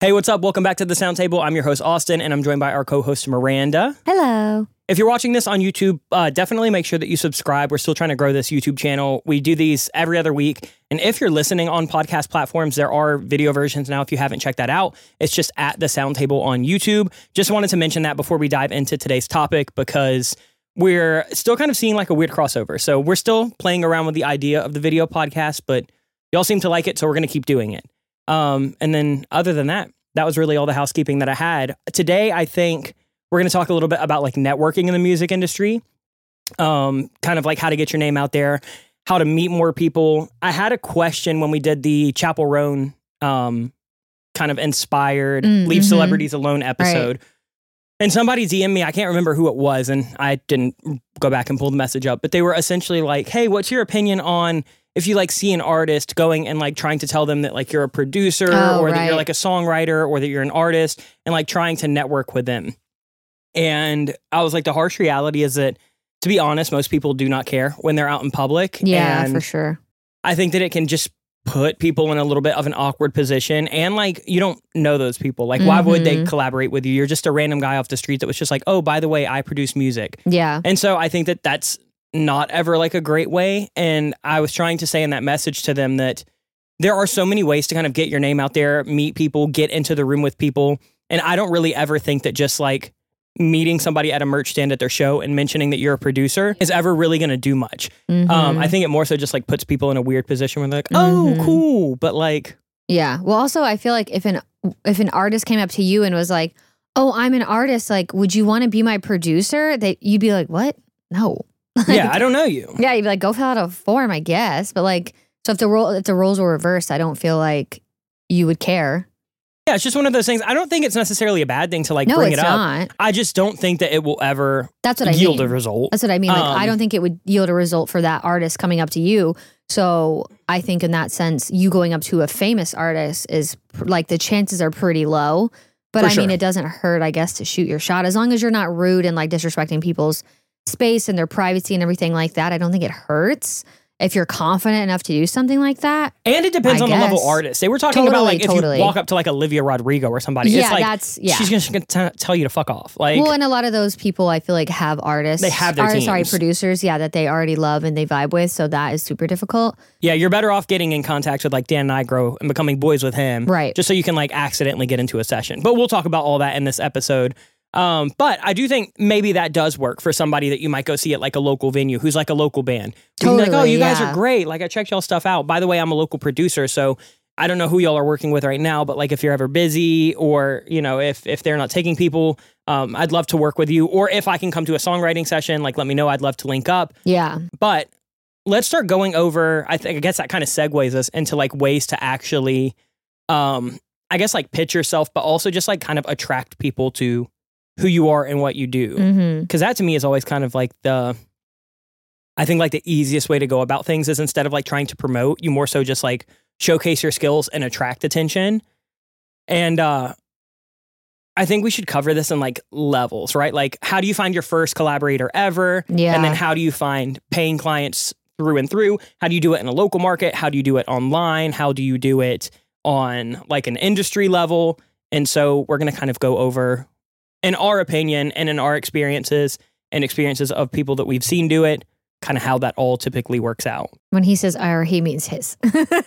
Hey, what's up? Welcome back to The Sound Table. I'm your host, Austin, and I'm joined by our co-host, Miranda. Hello. If you're watching this on YouTube, definitely make sure that you subscribe. We're still trying to grow this YouTube channel. We do these every other week. And if you're listening on podcast platforms, there are video versions now. If you haven't checked that out, it's just at The Sound Table on YouTube. Just wanted to mention that before we dive into today's topic, because we're still kind of seeing like a weird crossover. So we're still playing around with the idea of the video podcast, but y'all seem to like it, so we're going to keep doing it. And then other than that, that was really all the housekeeping that I had. Today, I think we're going to talk a little bit about like networking in the music industry, kind of like how to get your name out there, how to meet more people. I had a question when we did the Chappell Roan kind of inspired Leave Celebrities Alone episode. Right. And somebody DM'd me, I can't remember who it was, and I didn't go back and pull the message up, but they were essentially like, hey, what's your opinion on if you like see an artist going and like trying to tell them that like you're a producer that you're like a songwriter or that you're an artist and like trying to network with them. And I was like, the harsh reality is that, to be honest, most people do not care when they're out in public. Yeah, and for sure. I think that it can just put people in a little bit of an awkward position. And like, you don't know those people. Like, why would they collaborate with you? You're just a random guy off the street that was just like, oh, by the way, I produce music. Yeah. And so I think that that's not ever like a great way. And I was trying to say in that message to them that there are so many ways to kind of get your name out there, meet people, get into the room with people. And I don't really ever think that just like meeting somebody at a merch stand at their show and mentioning that you're a producer is ever really going to do much. I think it more so just like puts people in a weird position where they're like, oh, cool. But like, yeah. Well, also, I feel like if an artist came up to you and was like, oh, I'm an artist, like, would you want to be my producer? That you'd be like, what? No. Like, yeah, I don't know you. Yeah, you'd be like, go fill out a form, I guess. But like, so if the roles were reversed, I don't feel like you would care. Yeah, it's just one of those things. I don't think it's necessarily a bad thing to like bring it up. Not. I just don't think that it will ever yield a result. That's what I mean. Like, I don't think it would yield a result for that artist coming up to you. So I think in that sense, you going up to a famous artist is like the chances are pretty low. But I mean, it doesn't hurt, I guess, to shoot your shot. As long as you're not rude and like disrespecting people's space and their privacy and everything like that, I don't think it hurts if you're confident enough to do something like that. And it depends on the level artist. They were talking about like if you walk up to like Olivia Rodrigo or somebody, it's like she's just going to tell you to fuck off. Like, well, and a lot of those people I feel like have artists. They have their teams. Producers, that they already love and they vibe with. So that is super difficult. Yeah, you're better off getting in contact with like Dan Nigro and becoming boys with him. Right. Just so you can like accidentally get into a session. But we'll talk about all that in this episode. But I do think maybe that does work for somebody that you might go see at like a local venue who's like a local band. Totally, like, oh, you guys are great. Like I checked y'all stuff out. By the way, I'm a local producer, so I don't know who y'all are working with right now, but like if you're ever busy or, you know, if they're not taking people, I'd love to work with you. Or if I can come to a songwriting session, like let me know. I'd love to link up. Yeah. But let's start going over, I guess that kind of segues us into like ways to actually, I guess like pitch yourself, but also just like kind of attract people to who you are and what you do. Because that to me is always kind of like I think like the easiest way to go about things is instead of like trying to promote, you more so just like showcase your skills and attract attention. And I think we should cover this in like levels, right? Like how do you find your first collaborator ever? Yeah. And then how do you find paying clients through and through? How do you do it in a local market? How do you do it online? How do you do it on like an industry level? And so we're going to kind of go over, in our opinion and in our experiences and experiences of people that we've seen do it, kind of how that all typically works out. When he says our, he means his.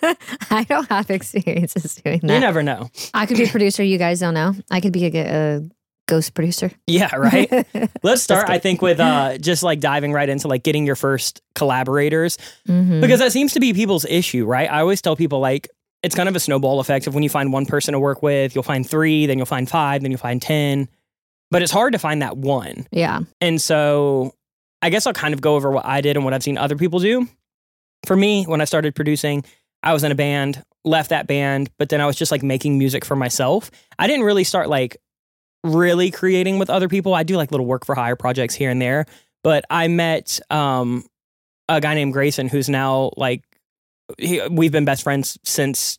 I don't have experiences doing that. You never know. I could be a producer. You guys don't know. I could be a ghost producer. Yeah, right. Let's start, I think, with just like diving right into like getting your first collaborators, because that seems to be people's issue, right? I always tell people like, it's kind of a snowball effect of when you find one person to work with, you'll find 3, then you'll find 5, then you'll find 10. But it's hard to find that one. Yeah. And so I guess I'll kind of go over what I did and what I've seen other people do. For me, when I started producing, I was in a band, left that band, but then I was just like making music for myself. I didn't really start like really creating with other people. I do like little work for hire projects here and there. But I met a guy named Grayson who's now like, we've been best friends since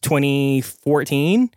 2014.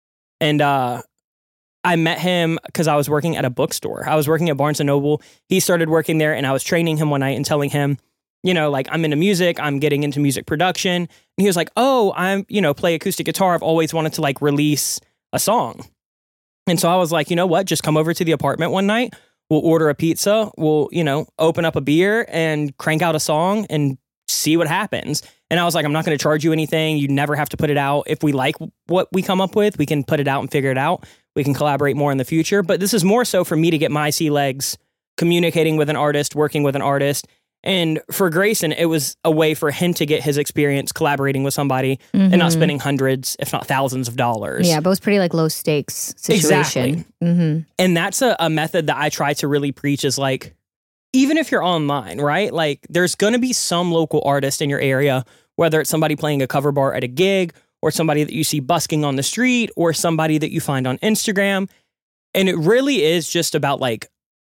And I met him because I was working at a bookstore. I was working at Barnes & Noble. He started working there and I was training him one night and telling him, you know, like I'm into music, I'm getting into music production. And he was like, oh, I'm, you know, play acoustic guitar. I've always wanted to like release a song. And so I was like, you know what? Just come over to the apartment one night. We'll order a pizza. We'll, open up a beer and crank out a song and see what happens. And I was like, I'm not going to charge you anything. You never have to put it out. If we like what we come up with, we can put it out and figure it out. We can collaborate more in the future. But this is more so for me to get my sea legs communicating with an artist, working with an artist. And for Grayson, it was a way for him to get his experience collaborating with somebody and not spending hundreds, if not thousands of dollars. Yeah, but it was pretty like low stakes situation. Exactly. And that's a method that I try to really preach is like, even if you're online, right? Like there's going to be some local artist in your area, whether it's somebody playing a cover bar at a gig or somebody that you see busking on the street or somebody that you find on Instagram. And it really is just about like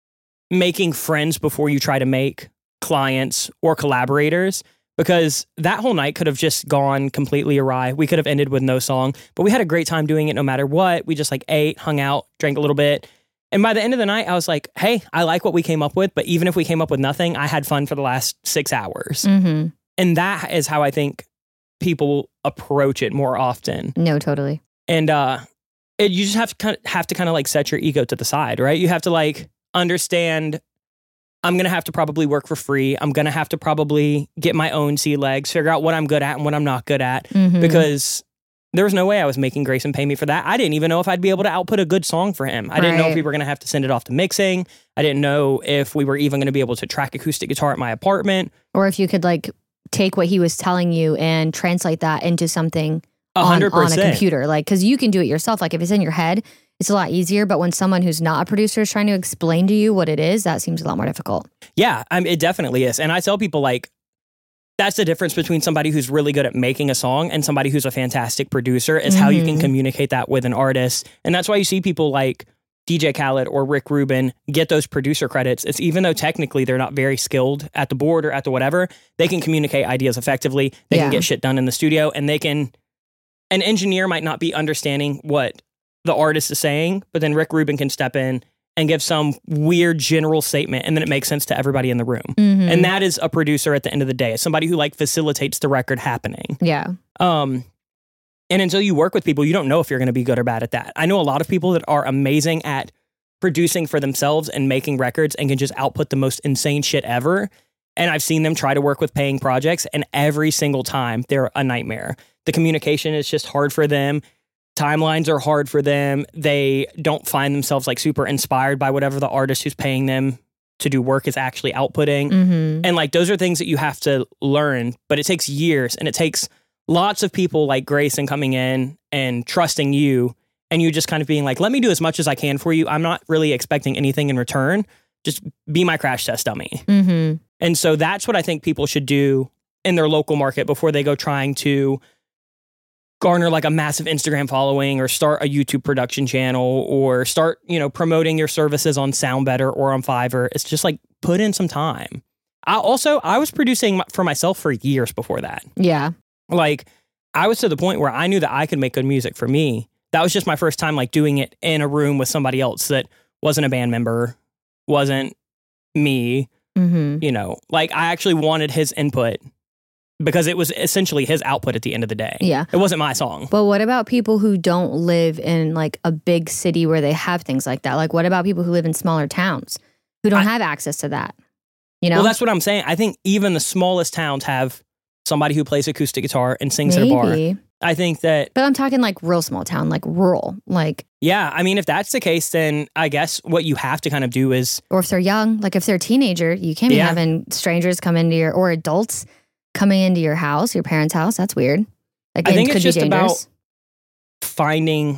making friends before you try to make clients or collaborators, because that whole night could have just gone completely awry. We could have ended with no song, but we had a great time doing it no matter what. We just like ate, hung out, drank a little bit. And by the end of the night, I was like, hey, I like what we came up with, but even if we came up with nothing, I had fun for the last 6 hours. And that is how I think people approach it more often. No, totally. And you just have to kind of like set your ego to the side, right? You have to like understand I'm going to have to probably work for free. I'm going to have to probably get my own sea legs, figure out what I'm good at and what I'm not good at, because there was no way I was making Grayson pay me for that. I didn't even know if I'd be able to output a good song for him. I didn't know if we were going to have to send it off to mixing. I didn't know if we were even going to be able to track acoustic guitar at my apartment. Or if you could like take what he was telling you and translate that into something 100%. On a computer. Like, because you can do it yourself. Like if it's in your head, it's a lot easier. But when someone who's not a producer is trying to explain to you what it is, that seems a lot more difficult. Yeah, it definitely is. And I tell people like, that's the difference between somebody who's really good at making a song and somebody who's a fantastic producer is how you can communicate that with an artist. And that's why you see people like DJ Khaled or Rick Rubin get those producer credits. It's even though technically they're not very skilled at the board or at the whatever, they can communicate ideas effectively. They can get shit done in the studio, and an engineer might not be understanding what the artist is saying, but then Rick Rubin can step in and give some weird general statement, and then it makes sense to everybody in the room. And that is a producer at the end of the day. It's somebody who like facilitates the record happening. Yeah. And until you work with people, you don't know if you're going to be good or bad at that. I know a lot of people that are amazing at producing for themselves and making records and can just output the most insane shit ever. And I've seen them try to work with paying projects, and every single time they're a nightmare. The communication is just hard for them. Timelines are hard for them. They don't find themselves like super inspired by whatever the artist who's paying them to do work is actually outputting. And like those are things that you have to learn, but it takes years, and it takes lots of people like Grayson coming in and trusting you, and you just kind of being like, let me do as much as I can for you. I'm not really expecting anything in return. Just be my crash test dummy. And so that's what I think people should do in their local market before they go trying to garner like a massive Instagram following or start a YouTube production channel or start, promoting your services on SoundBetter or on Fiverr. It's just like put in some time. I was producing for myself for years before that. Yeah. Like I was to the point where I knew that I could make good music for me. That was just my first time like doing it in a room with somebody else that wasn't a band member, wasn't me, like I actually wanted his input because it was essentially his output at the end of the day. Yeah. It wasn't my song. But what about people who don't live in like a big city where they have things like that? Like what about people who live in smaller towns who don't have access to that? Well, that's what I'm saying. I think even the smallest towns have somebody who plays acoustic guitar and sings at a bar. I think that... But I'm talking like real small town, like rural, like... Yeah, I mean, if that's the case, then I guess what you have to kind of do is... Or if they're young, like if they're a teenager, you can't be having strangers come into your... Or adults coming into your house, your parents' house. That's weird. Like, I think it's just about finding...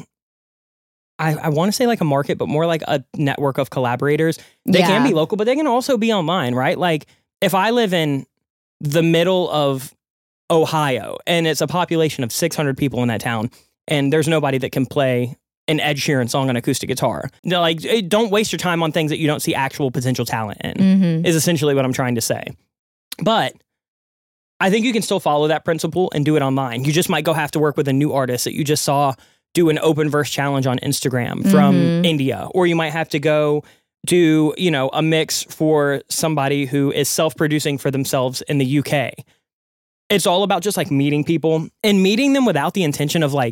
I want to say like a market, but more like a network of collaborators. They can be local, but they can also be online, right? Like if I live in the middle of Ohio and it's a population of 600 people in that town and there's nobody that can play an Ed Sheeran song on acoustic guitar. Like, don't waste your time on things that you don't see actual potential talent in, is essentially what I'm trying to say. But I think you can still follow that principle and do it online. You just might have to work with a new artist that you just saw do an open verse challenge on Instagram from India, or you might have to go do, a mix for somebody who is self-producing for themselves in the UK. It's all about just like meeting people and meeting them without the intention of like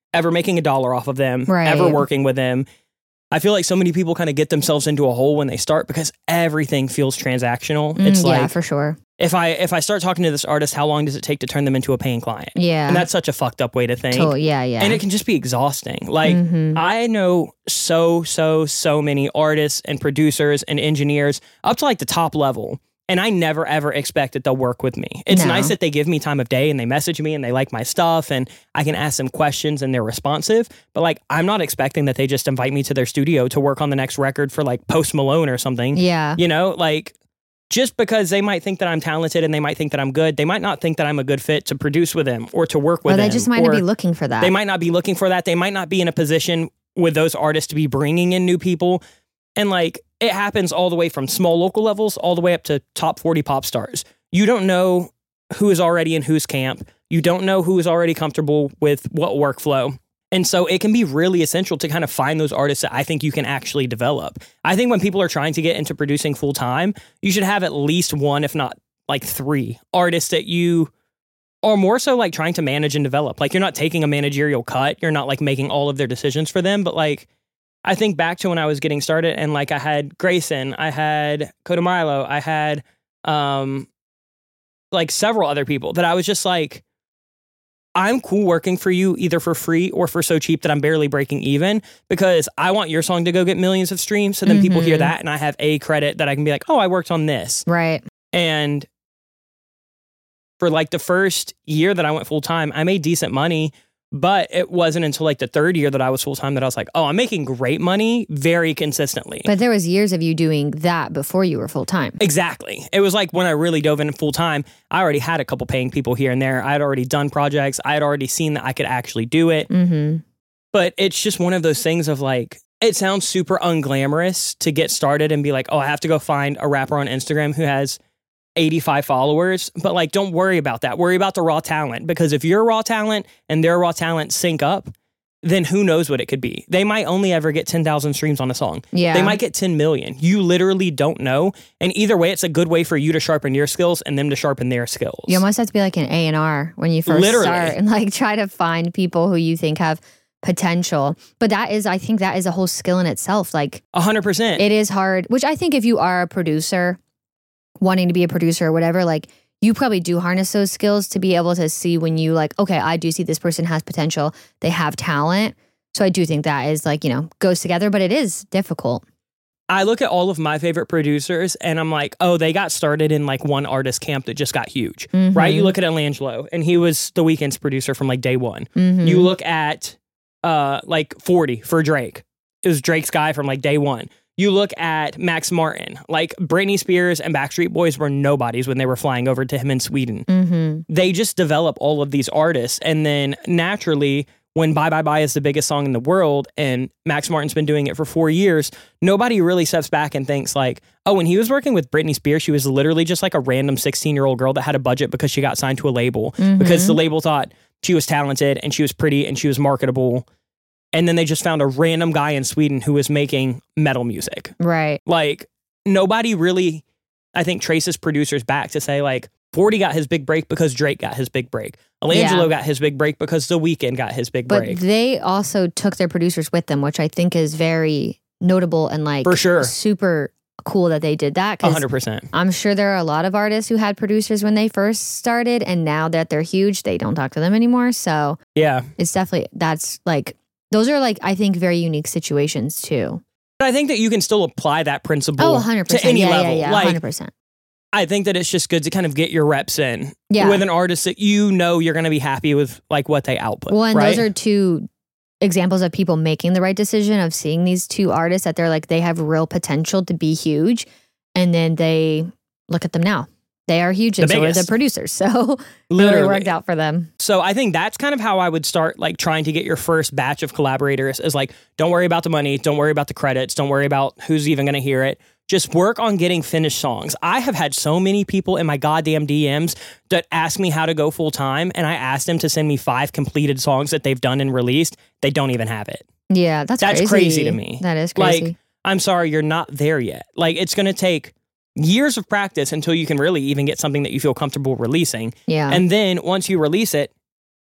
ever making $1 off of them, ever working with them. I feel like so many people kind of get themselves into a hole when they start because everything feels transactional. It's like, yeah, for sure. If I start talking to this artist, how long does it take to turn them into a paying client? Yeah. And that's such a fucked up way to think. Yeah. And it can just be exhausting. Like, I know so many artists and producers and engineers up to like the top level. And I never, ever expect that they'll work with me. It's nice that they give me time of day and they message me and they like my stuff and I can ask them questions and they're responsive. But like, I'm not expecting that they just invite me to their studio to work on the next record for like Post Malone or something. Yeah. You know, like just because they might think that I'm talented and they might think that I'm good, they might not think that I'm a good fit to produce with them or to work with them. They just might not be looking for that. They might not be looking for that. They might not be in a position with those artists to be bringing in new people. And like, it happens all the way from small local levels all the way up to top 40 pop stars. You don't know who is already in whose camp. You don't know who is already comfortable with what workflow. And so it can be really essential to kind of find those artists that I think you can actually develop. I think when people are trying to get into producing full time, you should have at least one, if not like 3 artists that you are more so like trying to manage and develop. Like you're not taking a managerial cut. You're not like making all of their decisions for them, but like, I think back to when I was getting started and like I had Grayson, I had Coda Milo, I had like several other people that I was just like, I'm cool working for you either for free or for so cheap that I'm barely breaking even because I want your song to go get millions of streams. So then people hear that and I have a credit that I can be like, oh, I worked on this. Right. And for like the first year that I went full time, I made decent money. But it wasn't until like the 3rd year that I was full time that I was like, oh, I'm making great money very consistently. But there was years of you doing that before you were full time. Exactly. It was like when I really dove in full time, I already had a couple paying people here and there. I had already done projects. I had already seen that I could actually do it. But it's just one of those things of like, it sounds super unglamorous to get started and be like, oh, I have to go find a rapper on Instagram who has 85 followers, but like, don't worry about that. Worry about the raw talent, because if your raw talent and their raw talent sync up, then who knows what it could be. They might only ever get 10,000 streams on a song. Yeah. They might get 10 million. You literally don't know. And either way, it's a good way for you to sharpen your skills and them to sharpen their skills. You almost have to be like an A&R when you first start and like try to find people who you think have potential. But I think that is a whole skill in itself. Like 100%. It is hard, which I think if you are a producer, wanting to be a producer or whatever, like you probably do harness those skills to be able to see when you like, okay, I do see this person has potential. They have talent. So I do think that is like, you know, goes together, but it is difficult. I look at all of my favorite producers and I'm like, oh, they got started in like one artist camp that just got huge, right? You look at Elangelo and he was the Weeknd's producer from like day one. You look at like 40 for Drake. It was Drake's guy from like day one. You look at Max Martin, like Britney Spears and Backstreet Boys were nobodies when they were flying over to him in Sweden. They just develop all of these artists. And then naturally, when Bye Bye Bye is the biggest song in the world and Max Martin's been doing it for 4 years, nobody really steps back and thinks like, oh, when he was working with Britney Spears, she was literally just like a random 16-year-old girl that had a budget because she got signed to a label because the label thought she was talented and she was pretty and she was marketable. And then they just found a random guy in Sweden who was making metal music. Right. Like, nobody really, I think, traces producers back to say, like, 40 got his big break because Drake got his big break. Elangelo got his big break because The Weeknd got his big break. But they also took their producers with them, which I think is very notable and, like, for sure, super cool that they did that. 100%. I'm sure there are a lot of artists who had producers when they first started, and now that they're huge, they don't talk to them anymore. So, yeah, it's definitely, that's, like, those are like, I think, very unique situations too. But I think that you can still apply that principle 100%. to any level. Yeah, like, 100%. I think that it's just good to kind of get your reps in with an artist that you know you're going to be happy with, like what they output. Well, and right? those are 2 examples of people making the right decision, of seeing these 2 artists that they're like, they have real potential to be huge. And then they look at them now. They are huge, and so are the producers. So literally worked out for them. So I think that's kind of how I would start, like trying to get your first batch of collaborators is like, don't worry about the money. Don't worry about the credits. Don't worry about who's even going to hear it. Just work on getting finished songs. I have had so many people in my goddamn DMs that ask me how to go full time. And I asked them to send me 5 completed songs that they've done and released. They don't even have it. Yeah, that's crazy to me. That is crazy. Like, I'm sorry, you're not there yet. Like, it's going to take years of practice until you can really even get something that you feel comfortable releasing. Yeah. And then once you release it,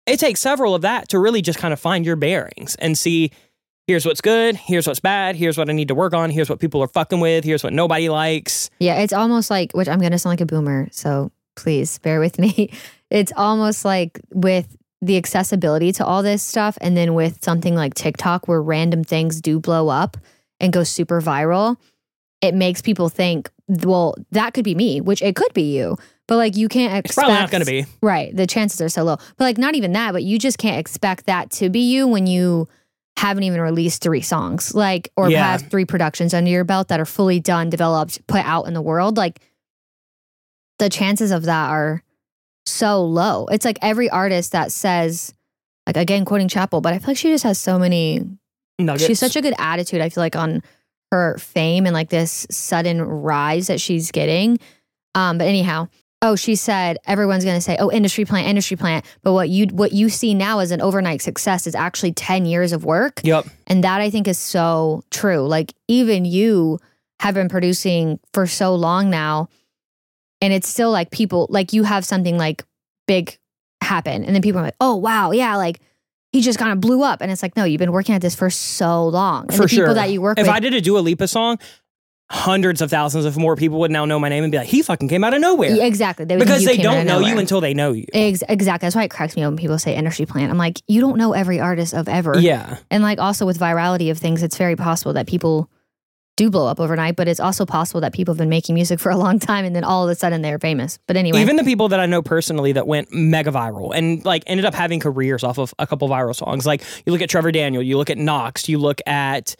it takes several of that to really just kind of find your bearings and see, here's what's good, here's what's bad, here's what I need to work on, here's what people are fucking with, here's what nobody likes. Yeah, it's almost like, which I'm going to sound like a boomer, so please bear with me. It's almost like with the accessibility to all this stuff, and then with something like TikTok where random things do blow up and go super viral, it makes people think, well, that could be me, which it could be you. But like you can't expect... It's probably not going to be. Right. The chances are so low. But like not even that, but you just can't expect that to be you when you haven't even released 3 songs, like, or have 3 productions under your belt that are fully done, developed, put out in the world. Like the chances of that are so low. It's like every artist that says, like, again, quoting Chappell, but I feel like she just has so many nuggets. She's such a good attitude, I feel like, on her fame and like this sudden rise that she's getting. But anyhow, she said everyone's going to say, industry plant. But what you see now as an overnight success is actually 10 years of work. Yep. And that I think is so true. Like even you have been producing for so long now, and it's still like people, like you have something like big happen, and then people are like, oh wow, yeah, like he just kind of blew up. And it's like, no, you've been working at this for so long. And for the people sure. that you work if with, I did a Dua Lipa song, hundreds of thousands of more people would now know my name and be like, he fucking came out of nowhere. Yeah, exactly. Because they don't know you until they know you. Exactly. That's why it cracks me up when people say industry plant. I'm like, you don't know every artist of ever. Yeah. And like also with virality of things, it's very possible that people do blow up overnight, but it's also possible that people have been making music for a long time and then all of a sudden they're famous. But anyway. Even the people that I know personally that went mega viral and like ended up having careers off of a couple viral songs. Like you look at Trevor Daniel, you look at Knox, you look at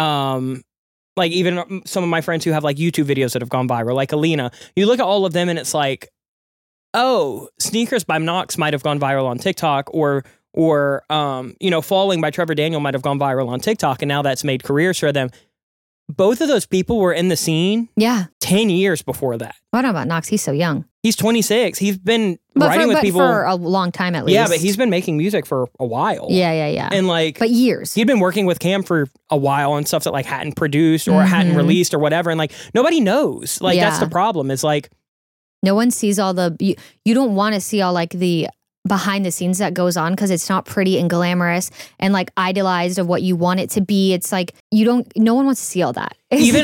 like even some of my friends who have like YouTube videos that have gone viral, like Alina. You look at all of them and it's like, oh, Sneakers by Knox might have gone viral on TikTok, or Falling by Trevor Daniel might have gone viral on TikTok, and now that's made careers for them. Both of those people were in the scene 10 years before that. What about Knox? He's so young. He's 26. He's been writing with people for a long time at least. Yeah, but he's been making music for a while. Yeah. And like, but years. He'd been working with Cam for a while on stuff that like hadn't produced or hadn't released or whatever. And like nobody knows. Like that's the problem. Is like no one sees all the you don't want to see all like the behind the scenes that goes on, because it's not pretty and glamorous and like idealized of what you want it to be. It's like no one wants to see all that.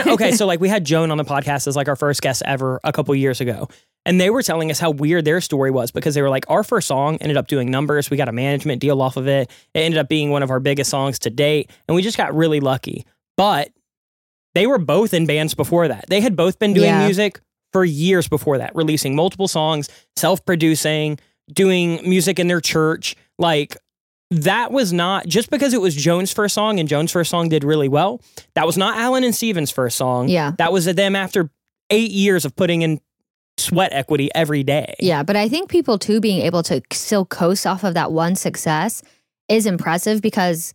So like we had Joan on the podcast as like our first guest ever a couple years ago, and they were telling us how weird their story was, because they were like, our first song ended up doing numbers, we got a management deal off of it, it ended up being one of our biggest songs to date, and we just got really lucky. But they were both in bands before that. They had both been doing music for years before that, releasing multiple songs, self-producing, doing music in their church. Like that was not just because it was Joan's first song and Joan's first song did really well. That was not Alan and Steven's first song. Yeah. That was them after 8 years of putting in sweat equity every day. Yeah. But I think people too being able to still coast off of that one success is impressive, because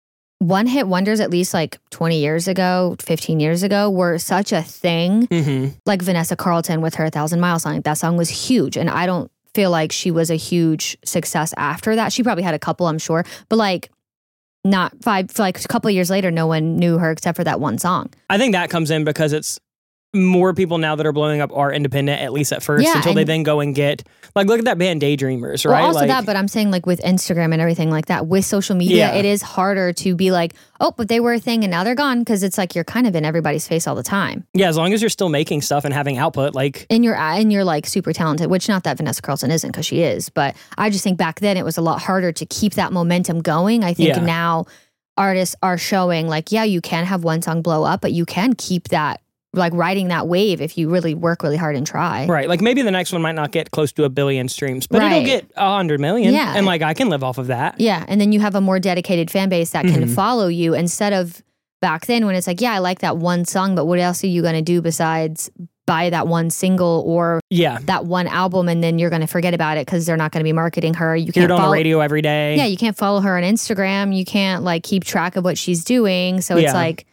one hit wonders, at least like 20 years ago, 15 years ago, were such a thing. Mm-hmm. Like Vanessa Carlton with her 1,000 Mile song. That song was huge. And I don't feel like she was a huge success after that. She probably had a couple, I'm sure, but like not five, like a couple of years later, no one knew her except for that one song. I think that comes in because it's more people now that are blowing up are independent, at least at first, until they then go and get, like, look at that band Daydreamers, right? Well, also that, but I'm saying like with Instagram and everything like that, with social media, it is harder to be like, oh, but they were a thing and now they're gone, because it's like you're kind of in everybody's face all the time. Yeah, as long as you're still making stuff and having output, like... And you're like super talented, which not that Vanessa Carlton isn't, because she is, but I just think back then it was a lot harder to keep that momentum going. I think now artists are showing like, yeah, you can have one song blow up, but you can keep that, like riding that wave if you really work really hard and try. Right. Like maybe the next one might not get close to 1 billion streams, but it'll get 100 million. Yeah. And like I can live off of that. Yeah. And then you have a more dedicated fan base that can follow you, instead of back then when it's like, yeah, I like that one song, but what else are you going to do besides buy that one single or that one album, and then you're going to forget about it because they're not going to be marketing her. You can't hear it on the radio every day. Yeah. You can't follow her on Instagram. You can't like keep track of what she's doing. So it's like,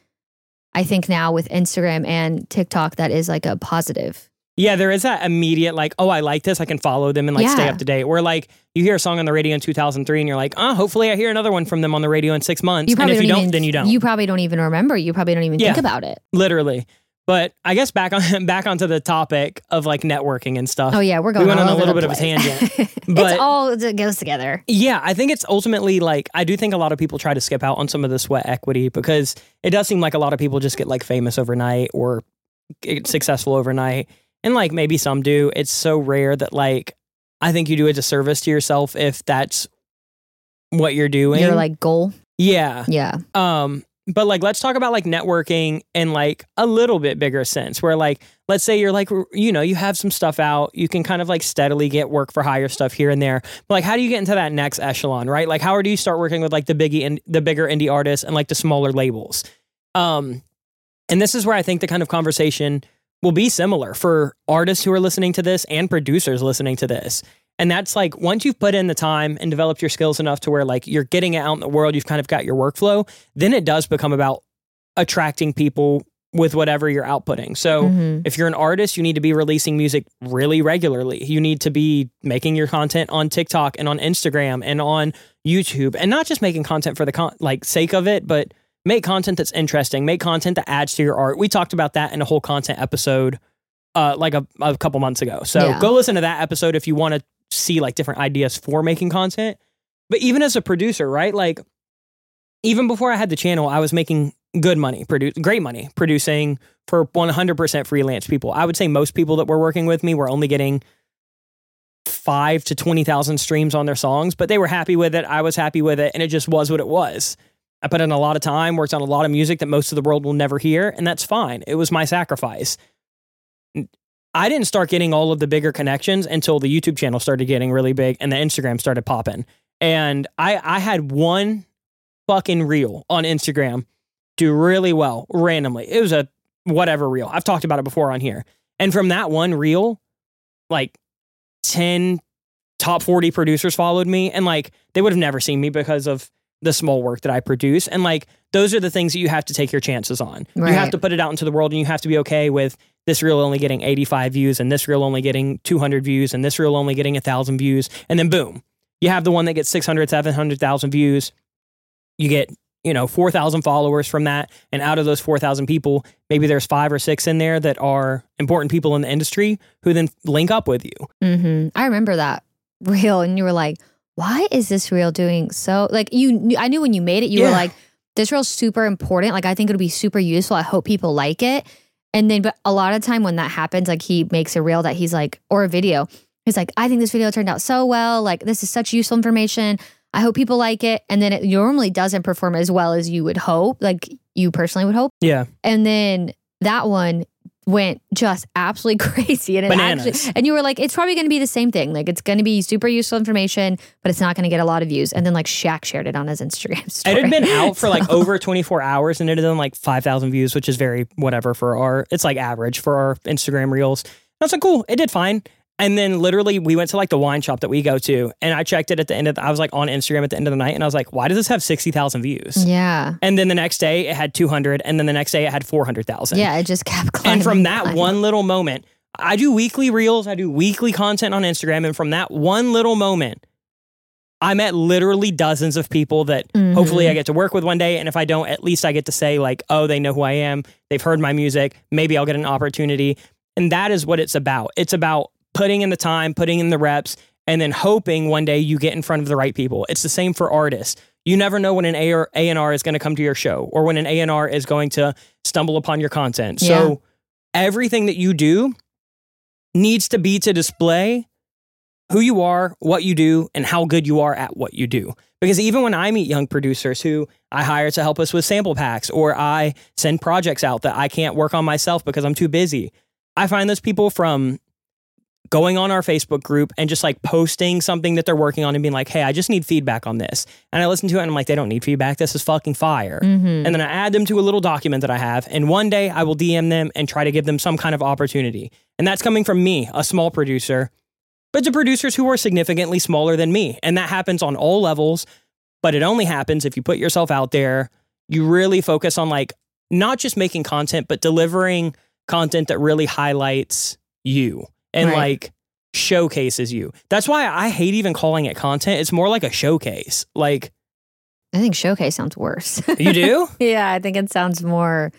I think now with Instagram and TikTok, that is like a positive. Yeah, there is that immediate like, oh, I like this, I can follow them and like stay up to date. Where like you hear a song on the radio in 2003 and you're like, oh, hopefully I hear another one from them on the radio in 6 months. And if you don't, then you don't. You probably don't even remember. You probably don't even think about it. Literally. But I guess back onto the topic of like networking and stuff. Oh yeah, we went on a little bit of a tangent. But it goes together. Yeah, I think it's ultimately like, I do think a lot of people try to skip out on some of the sweat equity because it does seem like a lot of people just get like famous overnight or get successful overnight. And like maybe some do. It's so rare that like, I think you do a disservice to yourself if that's what you're doing. Your like goal. Yeah. Yeah. But like, let's talk about like networking in like a little bit bigger sense where like, let's say you're like, you know, you have some stuff out, you can kind of like steadily get work for hire stuff here and there. But like, how do you get into that next echelon, right? Like, how do you start working with like the bigger indie artists and like the smaller labels? And this is where I think the kind of conversation will be similar for artists who are listening to this and producers listening to this. And that's like, once you've put in the time and developed your skills enough to where like you're getting it out in the world, you've kind of got your workflow, then it does become about attracting people with whatever you're outputting. So if you're an artist, you need to be releasing music really regularly. You need to be making your content on TikTok and on Instagram and on YouTube, and not just making content for the sake of it, but make content that's interesting, make content that adds to your art. We talked about that in a whole content episode like a couple months ago. So go listen to that episode if you want to see like different ideas for making content. But even as a producer, right? Like even before I had the channel, I was making good money, great money producing for 100% freelance people. I would say most people that were working with me were only getting 5 to 20,000 streams on their songs, but they were happy with it. I was happy with it. And it just was what it was. I put in a lot of time, worked on a lot of music that most of the world will never hear. And that's fine. It was my sacrifice. I didn't start getting all of the bigger connections until the YouTube channel started getting really big and the Instagram started popping. And I had one fucking reel on Instagram do really well randomly. It was a whatever reel. I've talked about it before on here. And from that one reel, like 10 top 40 producers followed me, and like they would have never seen me because of the small work that I produce. And like, those are the things that you have to take your chances on. Right. You have to put it out into the world, and you have to be okay with this reel only getting 85 views and this reel only getting 200 views and this reel only getting 1,000 views. And then boom, you have the one that gets 600, 700,000 views. You get, 4,000 followers from that. And out of those 4,000 people, maybe there's 5 or 6 in there that are important people in the industry who then link up with you. Mm-hmm. I remember that reel, and you were like, why is this reel doing so? Like I knew when you made it, you were like, this reel's super important. Like, I think it'll be super useful. I hope people like it. And then, but a lot of time when that happens, like he makes a reel that he's like, or a video, he's like, I think this video turned out so well. Like, this is such useful information. I hope people like it. And then it normally doesn't perform as well as you would hope. Like you personally would hope. Yeah. And then that one went just absolutely crazy. And and you were like, it's probably going to be the same thing. Like, it's going to be super useful information, but it's not going to get a lot of views. And then like Shaq shared it on his Instagram story. It had been out for like over 24 hours and it had done like 5,000 views, which is very whatever for it's like average for our Instagram reels. I was like, cool, it did fine. And then literally we went to like the wine shop that we go to, and I checked it at the end of I was like on Instagram at the end of the night, and I was like, why does this have 60,000 views? Yeah. And then the next day it had 200, and then the next day it had 400,000. Yeah, it just kept climbing. And from that one little moment, I do weekly reels, I do weekly content on Instagram, and from that one little moment, I met literally dozens of people that hopefully I get to work with one day. And if I don't, at least I get to say like, oh, they know who I am. They've heard my music. Maybe I'll get an opportunity. And that is what it's about. It's about putting in the time, putting in the reps, and then hoping one day you get in front of the right people. It's the same for artists. You never know when an A&R is going to come to your show or when an A&R is going to stumble upon your content. So everything that you do needs to be to display who you are, what you do, and how good you are at what you do. Because even when I meet young producers who I hire to help us with sample packs, or I send projects out that I can't work on myself because I'm too busy, I find those people from going on our Facebook group and just like posting something that they're working on and being like, hey, I just need feedback on this. And I listen to it and I'm like, they don't need feedback. This is fucking fire. And then I add them to a little document that I have. And one day I will DM them and try to give them some kind of opportunity. And that's coming from me, a small producer, but to producers who are significantly smaller than me. And that happens on all levels, but it only happens if you put yourself out there. You really focus on like, not just making content, but delivering content that really highlights you. And like showcases you. That's why I hate even calling it content. It's more like a showcase. Like, I think showcase sounds worse. You do? Yeah, I think it sounds more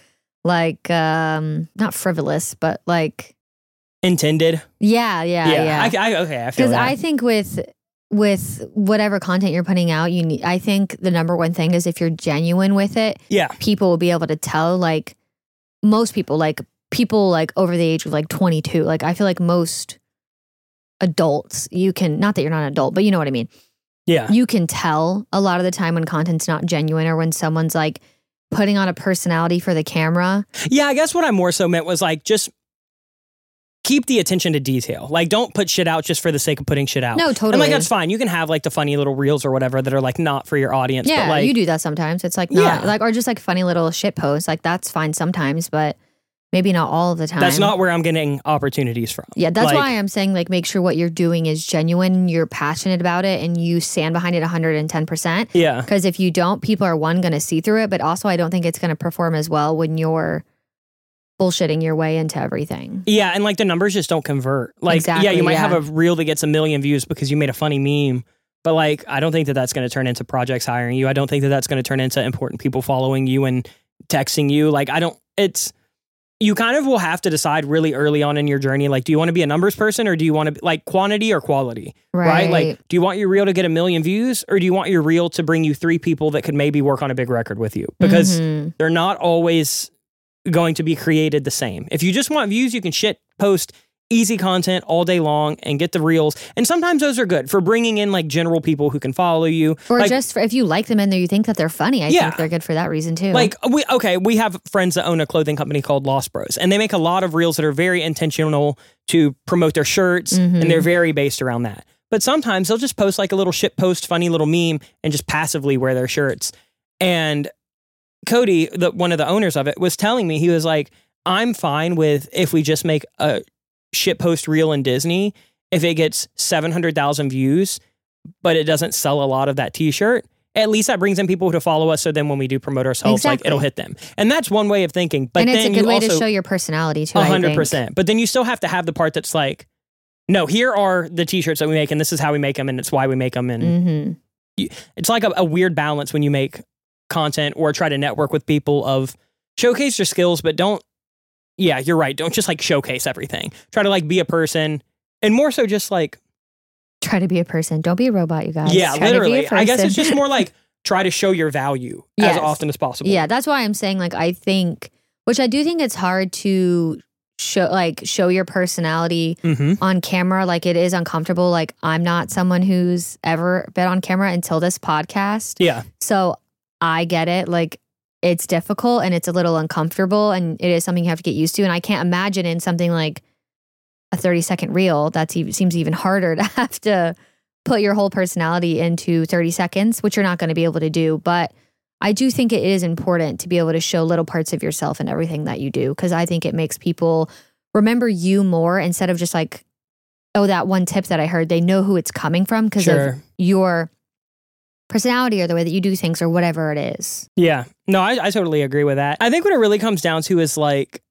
like not frivolous, but like intended. Yeah. Okay, I feel that. Because I think with whatever content you're putting out, I think the number one thing is if you're genuine with it, people will be able to tell. Like most people, like over the age of like 22, like I feel like most adults, you can, not that you're not an adult, but you know what I mean. Yeah. You can tell a lot of the time when content's not genuine or when someone's like putting on a personality for the camera. Yeah, I guess what I more so meant was like just keep the attention to detail. Like don't put shit out just for the sake of putting shit out. No, totally. And like that's fine. You can have like the funny little reels or whatever that are like not for your audience. Yeah, but like, you do that sometimes. It's like not like, or just like funny little shit posts. Like that's fine sometimes, but maybe not all of the time. That's not where I'm getting opportunities from. Yeah, that's why I'm saying like make sure what you're doing is genuine, you're passionate about it, and you stand behind it 110%. Yeah. Because if you don't, people are going to see through it, but also I don't think it's going to perform as well when you're bullshitting your way into everything. Yeah, and like the numbers just don't convert. Like, exactly, you might have a reel that gets 1 million views because you made a funny meme, but like I don't think that that's going to turn into projects hiring you. I don't think that that's going to turn into important people following you and texting you. Like you kind of will have to decide really early on in your journey, like, do you want to be a numbers person or do you want to be like quantity or quality? Right? Like, do you want your reel to get 1 million views or do you want your reel to bring you 3 people that could maybe work on a big record with you? Because they're not always going to be created the same. If you just want views, you can post easy content all day long and get the reels. And sometimes those are good for bringing in like general people who can follow you. Or like, just if you like them and you think that they're funny, I think they're good for that reason too. Like we have friends that own a clothing company called Lost Bros, and they make a lot of reels that are very intentional to promote their shirts, and they're very based around that. But sometimes they'll just post like a little shit post, funny little meme, and just passively wear their shirts. And Cody, one of the owners of it, was telling me, he was like, I'm fine with if we just make a shitpost reel in Disney, if it gets 700,000 views, but it doesn't sell a lot of that t-shirt, at least that brings in people to follow us. So then when we do promote ourselves, like it'll hit them. And that's one way of thinking. But and it's then a good way to show your personality too. 100%. But then you still have to have the part that's like, no, here are the t-shirts that we make and this is how we make them and it's why we make them. And it's like a weird balance when you make content or try to network with people of showcase your skills, but don't. Yeah, you're right. Don't just like showcase everything. Try to like be a person and more so just like. Try to be a person. Don't be a robot, you guys. Yeah, literally. I guess it's just more like try to show your value as often as possible. Yeah, that's why I'm saying like I think, which I do think it's hard to show your personality on camera. Like it is uncomfortable. Like I'm not someone who's ever been on camera until this podcast. Yeah. So I get it. Like it's difficult and it's a little uncomfortable and it is something you have to get used to. And I can't imagine in something like a 30-second reel, seems even harder to have to put your whole personality into 30 seconds, which you're not going to be able to do. But I do think it is important to be able to show little parts of yourself in everything that you do, because I think it makes people remember you more instead of just like, oh, that one tip that I heard, they know who it's coming from because of your personality or the way that you do things or whatever it is. Yeah. No, I totally agree with that. I think what it really comes down to is like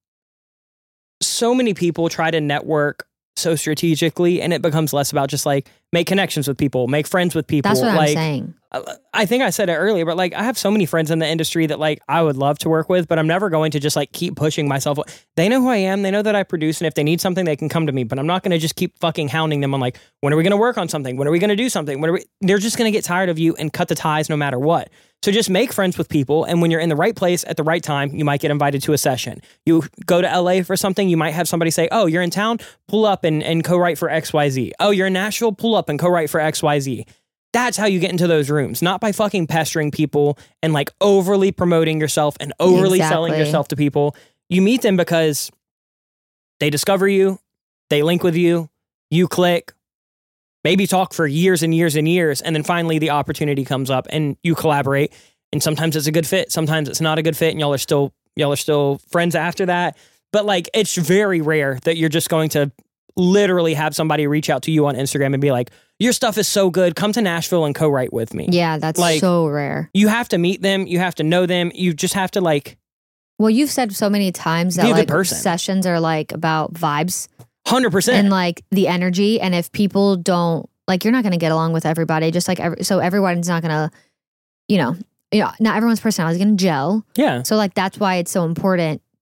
so many people try to network so strategically and it becomes less about just like make connections with people, make friends with people. That's what like, I'm saying. I think I said it earlier, but like I have so many friends in the industry that like I would love to work with, but I'm never going to just like keep pushing myself. They know who I am. They know that I produce. And if they need something, they can come to me, but I'm not going to just keep fucking hounding them on like, when are we going to work on something? When are we going to do something? They're just going to get tired of you and cut the ties no matter what. So just make friends with people. And when you're in the right place at the right time, you might get invited to a session. You go to LA for something. You might have somebody say, oh, you're in town, pull up and co-write for XYZ. Oh, you're in Nashville, pull up and co-write for XYZ. That's how you get into those rooms, not by fucking pestering people and like overly promoting yourself and overly selling yourself to people. You meet them because they discover you, they link with you, you click, maybe talk for years and years and years. And then finally the opportunity comes up and you collaborate. And sometimes it's a good fit. Sometimes it's not a good fit. And y'all are still friends after that. But like, it's very rare that you're just going to literally have somebody reach out to you on Instagram and be like, your stuff is so good. Come to Nashville and co-write with me. Yeah, that's like, so rare. You have to meet them. You have to know them. You just have to like. Well, you've said so many times that like sessions are like about vibes. 100%. And like the energy. And if people don't, like, you're not going to get along with everybody. Just like, so everyone's not going to, you know, not everyone's personality is going to gel. Yeah. So like, that's why it's so important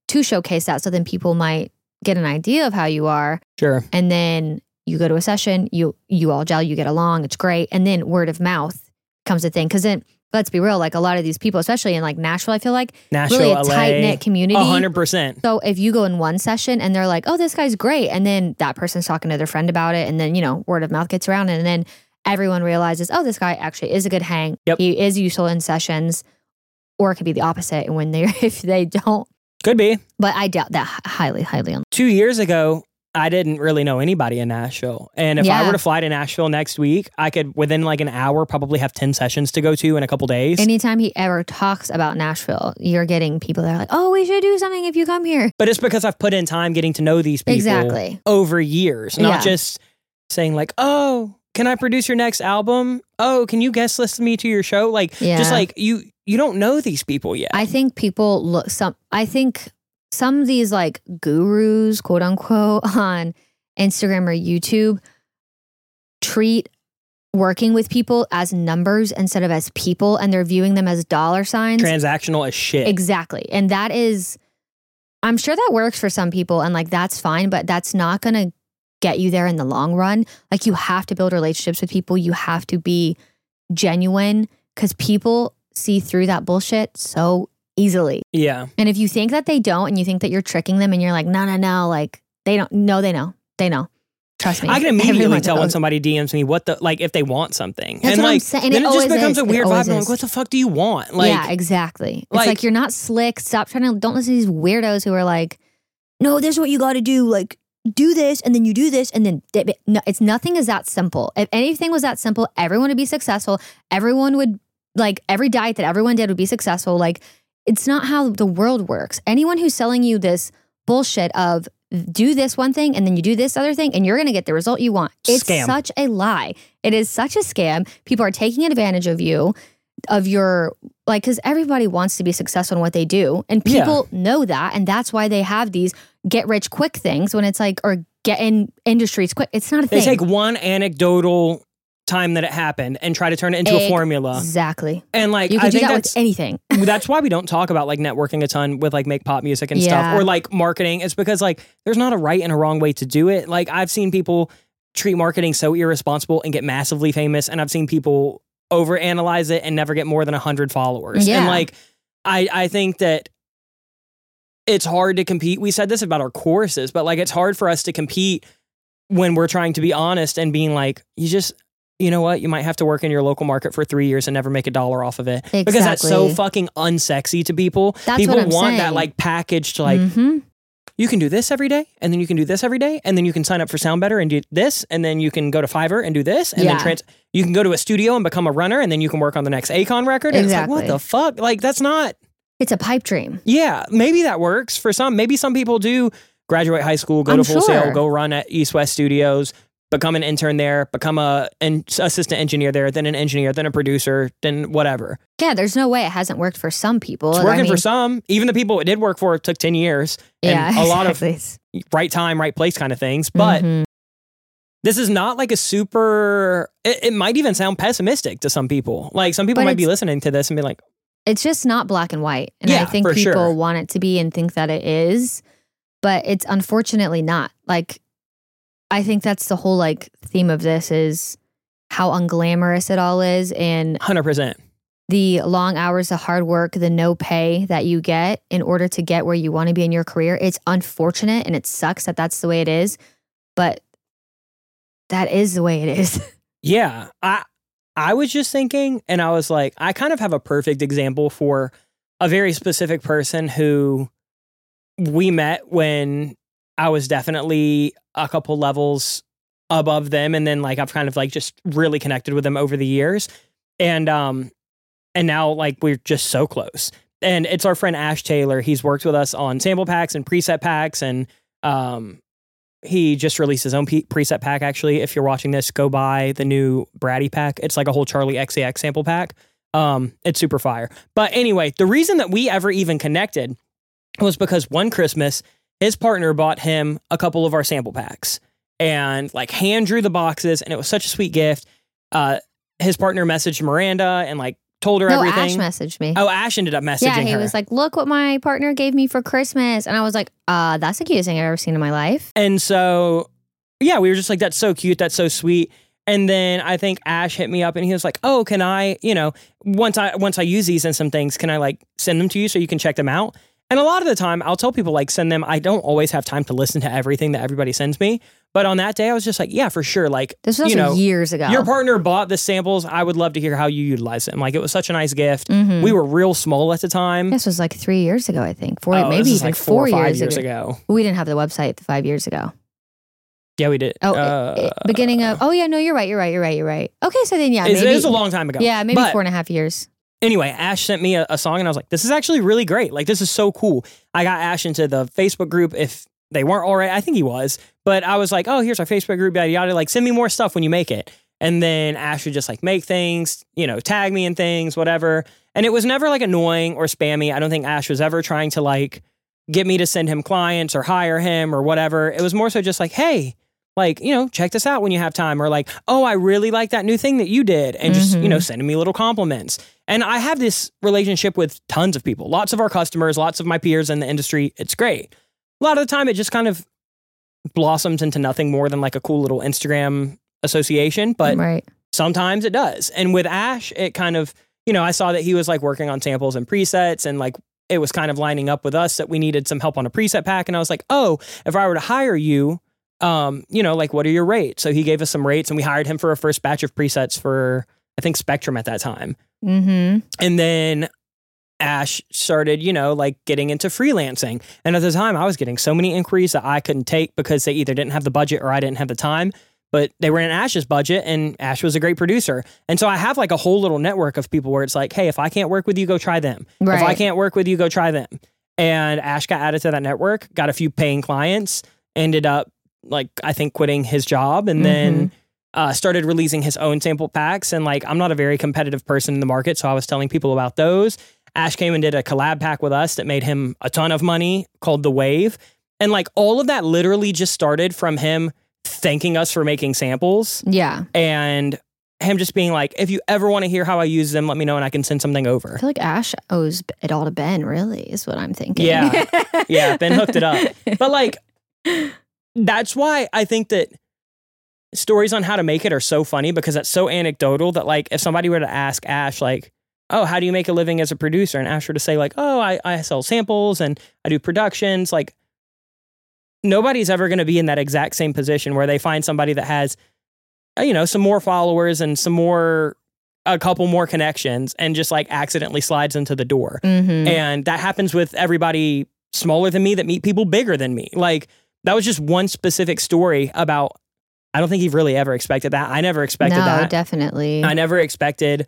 to showcase that. So then people might get an idea of how you are. Sure. And then you go to a session, you all gel, you get along, it's great. And then word of mouth comes a thing. Because then, let's be real, like a lot of these people, especially in like Nashville, I feel like really a tight-knit community. 100%. So if you go in one session and they're like, oh, this guy's great. And then that person's talking to their friend about it. And then, word of mouth gets around. And then everyone realizes, oh, this guy actually is a good hang. Yep. He is useful in sessions. Or it could be the opposite. And when if they don't. Could be. But I doubt that highly, highly. 2 years ago, I didn't really know anybody in Nashville. And if I were to fly to Nashville next week, I could, within like an hour, probably have 10 sessions to go to in a couple days. Anytime he ever talks about Nashville, you're getting people that are like, oh, we should do something if you come here. But it's because I've put in time getting to know these people over years, not just saying like, oh, can I produce your next album? Oh, can you guest list me to your show? Like, just like you don't know these people yet. I think people some of these like gurus, quote unquote, on Instagram or YouTube treat working with people as numbers instead of as people, and they're viewing them as dollar signs. Transactional as shit. Exactly. And that is, I'm sure that works for some people and like that's fine, but that's not going to get you there in the long run. Like you have to build relationships with people. You have to be genuine because people see through that bullshit so easily. Yeah. And if you think that they don't and you think that you're tricking them and you're like, no, like they don't. No, they know. They know. Trust me. I can immediately tell when somebody DMs me if they want something. That's and what like, I'm saying. then it just becomes a weird vibe. I'm like, what the fuck do you want? Like, yeah, exactly. It's like you're not slick. Stop trying to, don't listen to these weirdos who are like, no, this is what you got to do. Like, do this and then you do this and then no, it's nothing is that simple. If anything was that simple, everyone would be successful. Everyone would like every diet that everyone did would be successful. Like it's not how the world works. Anyone who's selling you this bullshit of do this one thing and then you do this other thing and you're going to get the result you want. It's such a lie. It is such a scam. People are taking advantage of you, of your, like, because everybody wants to be successful in what they do. And people know that. And that's why they have these get rich quick things when it's like, or get in industries quick. It's not a thing. They take one anecdotal time that it happened and try to turn it into a formula. Exactly. And like, you can do that with anything. That's why we don't talk about like networking a ton with like make pop music and stuff or like marketing. It's because like there's not a right and a wrong way to do it. Like I've seen people treat marketing so irresponsible and get massively famous. And I've seen people overanalyze it and never get more than 100 followers. Yeah. And like, I think that it's hard to compete. We said this about our courses, but like, it's hard for us to compete when we're trying to be honest and being like, you know what? You might have to work in your local market for 3 years and never make $1 off of it. Exactly. Because that's so fucking unsexy to people. People want saying. that like packaged like, you can do this every day and then you can do this every day and then you can sign up for Sound Better and do this and then you can go to Fiverr and do this and then you can go to a studio and become a runner and then you can work on the next Akon record. And it's like, what the fuck? Like that's not... It's a pipe dream. Yeah, maybe that works for some. Maybe some people do graduate high school, go to Full Sail, go run at East West Studios, become an intern there, become an assistant engineer there, then an engineer, then a producer, then whatever. Yeah, there's no way it hasn't worked for some people. It's working for some. Even the people it did work for, it took 10 years. And a lot of right time, right place kind of things. But this is not like a super... It might even sound pessimistic to some people. Like some people might be listening to this and be like... It's just not black and white. And I think people want it to be and think that it is. But it's unfortunately not. Like... I think that's the whole like theme of this is how unglamorous it all is and 100%. The long hours, the hard work, the no pay that you get in order to get where you want to be in your career. It's unfortunate and it sucks that that's the way it is, but that is the way it is. Yeah. I was just thinking and I was like, I kind of have a perfect example for a very specific person who we met when I was definitely a couple levels above them. And then like, I've kind of like just really connected with them over the years. And now like, we're just so close. And it's our friend Ash Taylor. He's worked with us on sample packs and preset packs. And he just released his own preset pack. Actually, if you're watching this, go buy the new Bratty pack. It's like a whole Charlie XCX sample pack. It's super fire. But anyway, the reason that we ever even connected was because one Christmas, his partner bought him a couple of our sample packs and like hand drew the boxes. And it was such a sweet gift. His partner messaged Miranda and like told her everything. Ash messaged me. Oh, Ash ended up messaging her. Yeah, he was like, look what my partner gave me for Christmas. And I was like, that's the cutest thing I've ever seen in my life. And so, yeah, we were just like, that's so cute. That's so sweet. And then I think Ash hit me up and he was like, oh, can I, once I use these and some things, can I like send them to you so you can check them out? And a lot of the time I'll tell people like send them. I don't always have time to listen to everything that everybody sends me. But on that day, I was just like, yeah, for sure. Like, this was years ago. Your partner bought the samples. I would love to hear how you utilize them. Like, it was such a nice gift. Mm-hmm. We were real small at the time. This was like 3 years ago, I think. Maybe even like 4 or 5 years ago. We didn't have the website 5 years ago. Yeah, we did. Beginning of. Oh yeah, no, you're right. Okay, so then it was a long time ago. Yeah, maybe 4.5 years. Anyway, Ash sent me a song and I was like, this is actually really great. Like, this is so cool. I got Ash into the Facebook group. If they weren't already, I think he was. But I was like, oh, here's our Facebook group, yada, yada. Like, send me more stuff when you make it. And then Ash would just like make things, tag me in things, whatever. And it was never like annoying or spammy. I don't think Ash was ever trying to like get me to send him clients or hire him or whatever. It was more so just like, hey, like, check this out when you have time. Or like, oh, I really like that new thing that you did. And just, sending me little compliments. And I have this relationship with tons of people, lots of our customers, lots of my peers in the industry. It's great. A lot of the time, it just kind of blossoms into nothing more than like a cool little Instagram association. But sometimes it does. And with Ash, it kind of, I saw that he was like working on samples and presets and like it was kind of lining up with us that we needed some help on a preset pack. And I was like, oh, if I were to hire you, like, what are your rates? So he gave us some rates and we hired him for a first batch of presets for, I think, Spectrum at that time. Mm-hmm. And then Ash started, like getting into freelancing. And at the time I was getting so many inquiries that I couldn't take because they either didn't have the budget or I didn't have the time, but they were in Ash's budget and Ash was a great producer. And so I have like a whole little network of people where it's like, hey, if I can't work with you, go try them. Right. If I can't work with you, go try them. And Ash got added to that network, got a few paying clients, ended up like, I think quitting his job and then started releasing his own sample packs. And like, I'm not a very competitive person in the market. So I was telling people about those. Ash came and did a collab pack with us that made him a ton of money called The Wave. And like all of that literally just started from him thanking us for making samples. Yeah. And him just being like, if you ever want to hear how I use them, let me know and I can send something over. I feel like Ash owes it all to Ben, really, is what I'm thinking. Yeah. Yeah. Ben hooked it up. But like, that's why I think that stories on how to make it are so funny because that's so anecdotal that like if somebody were to ask Ash like, oh, how do you make a living as a producer? And Ash were to say like, oh, I sell samples and I do productions. Like nobody's ever going to be in that exact same position where they find somebody that has, some more followers and a couple more connections and just like accidentally slides into the door. Mm-hmm. And that happens with everybody smaller than me that meet people bigger than me. Like that was just one specific story about, I don't think he really ever expected that. I never expected that. No, definitely. I never expected,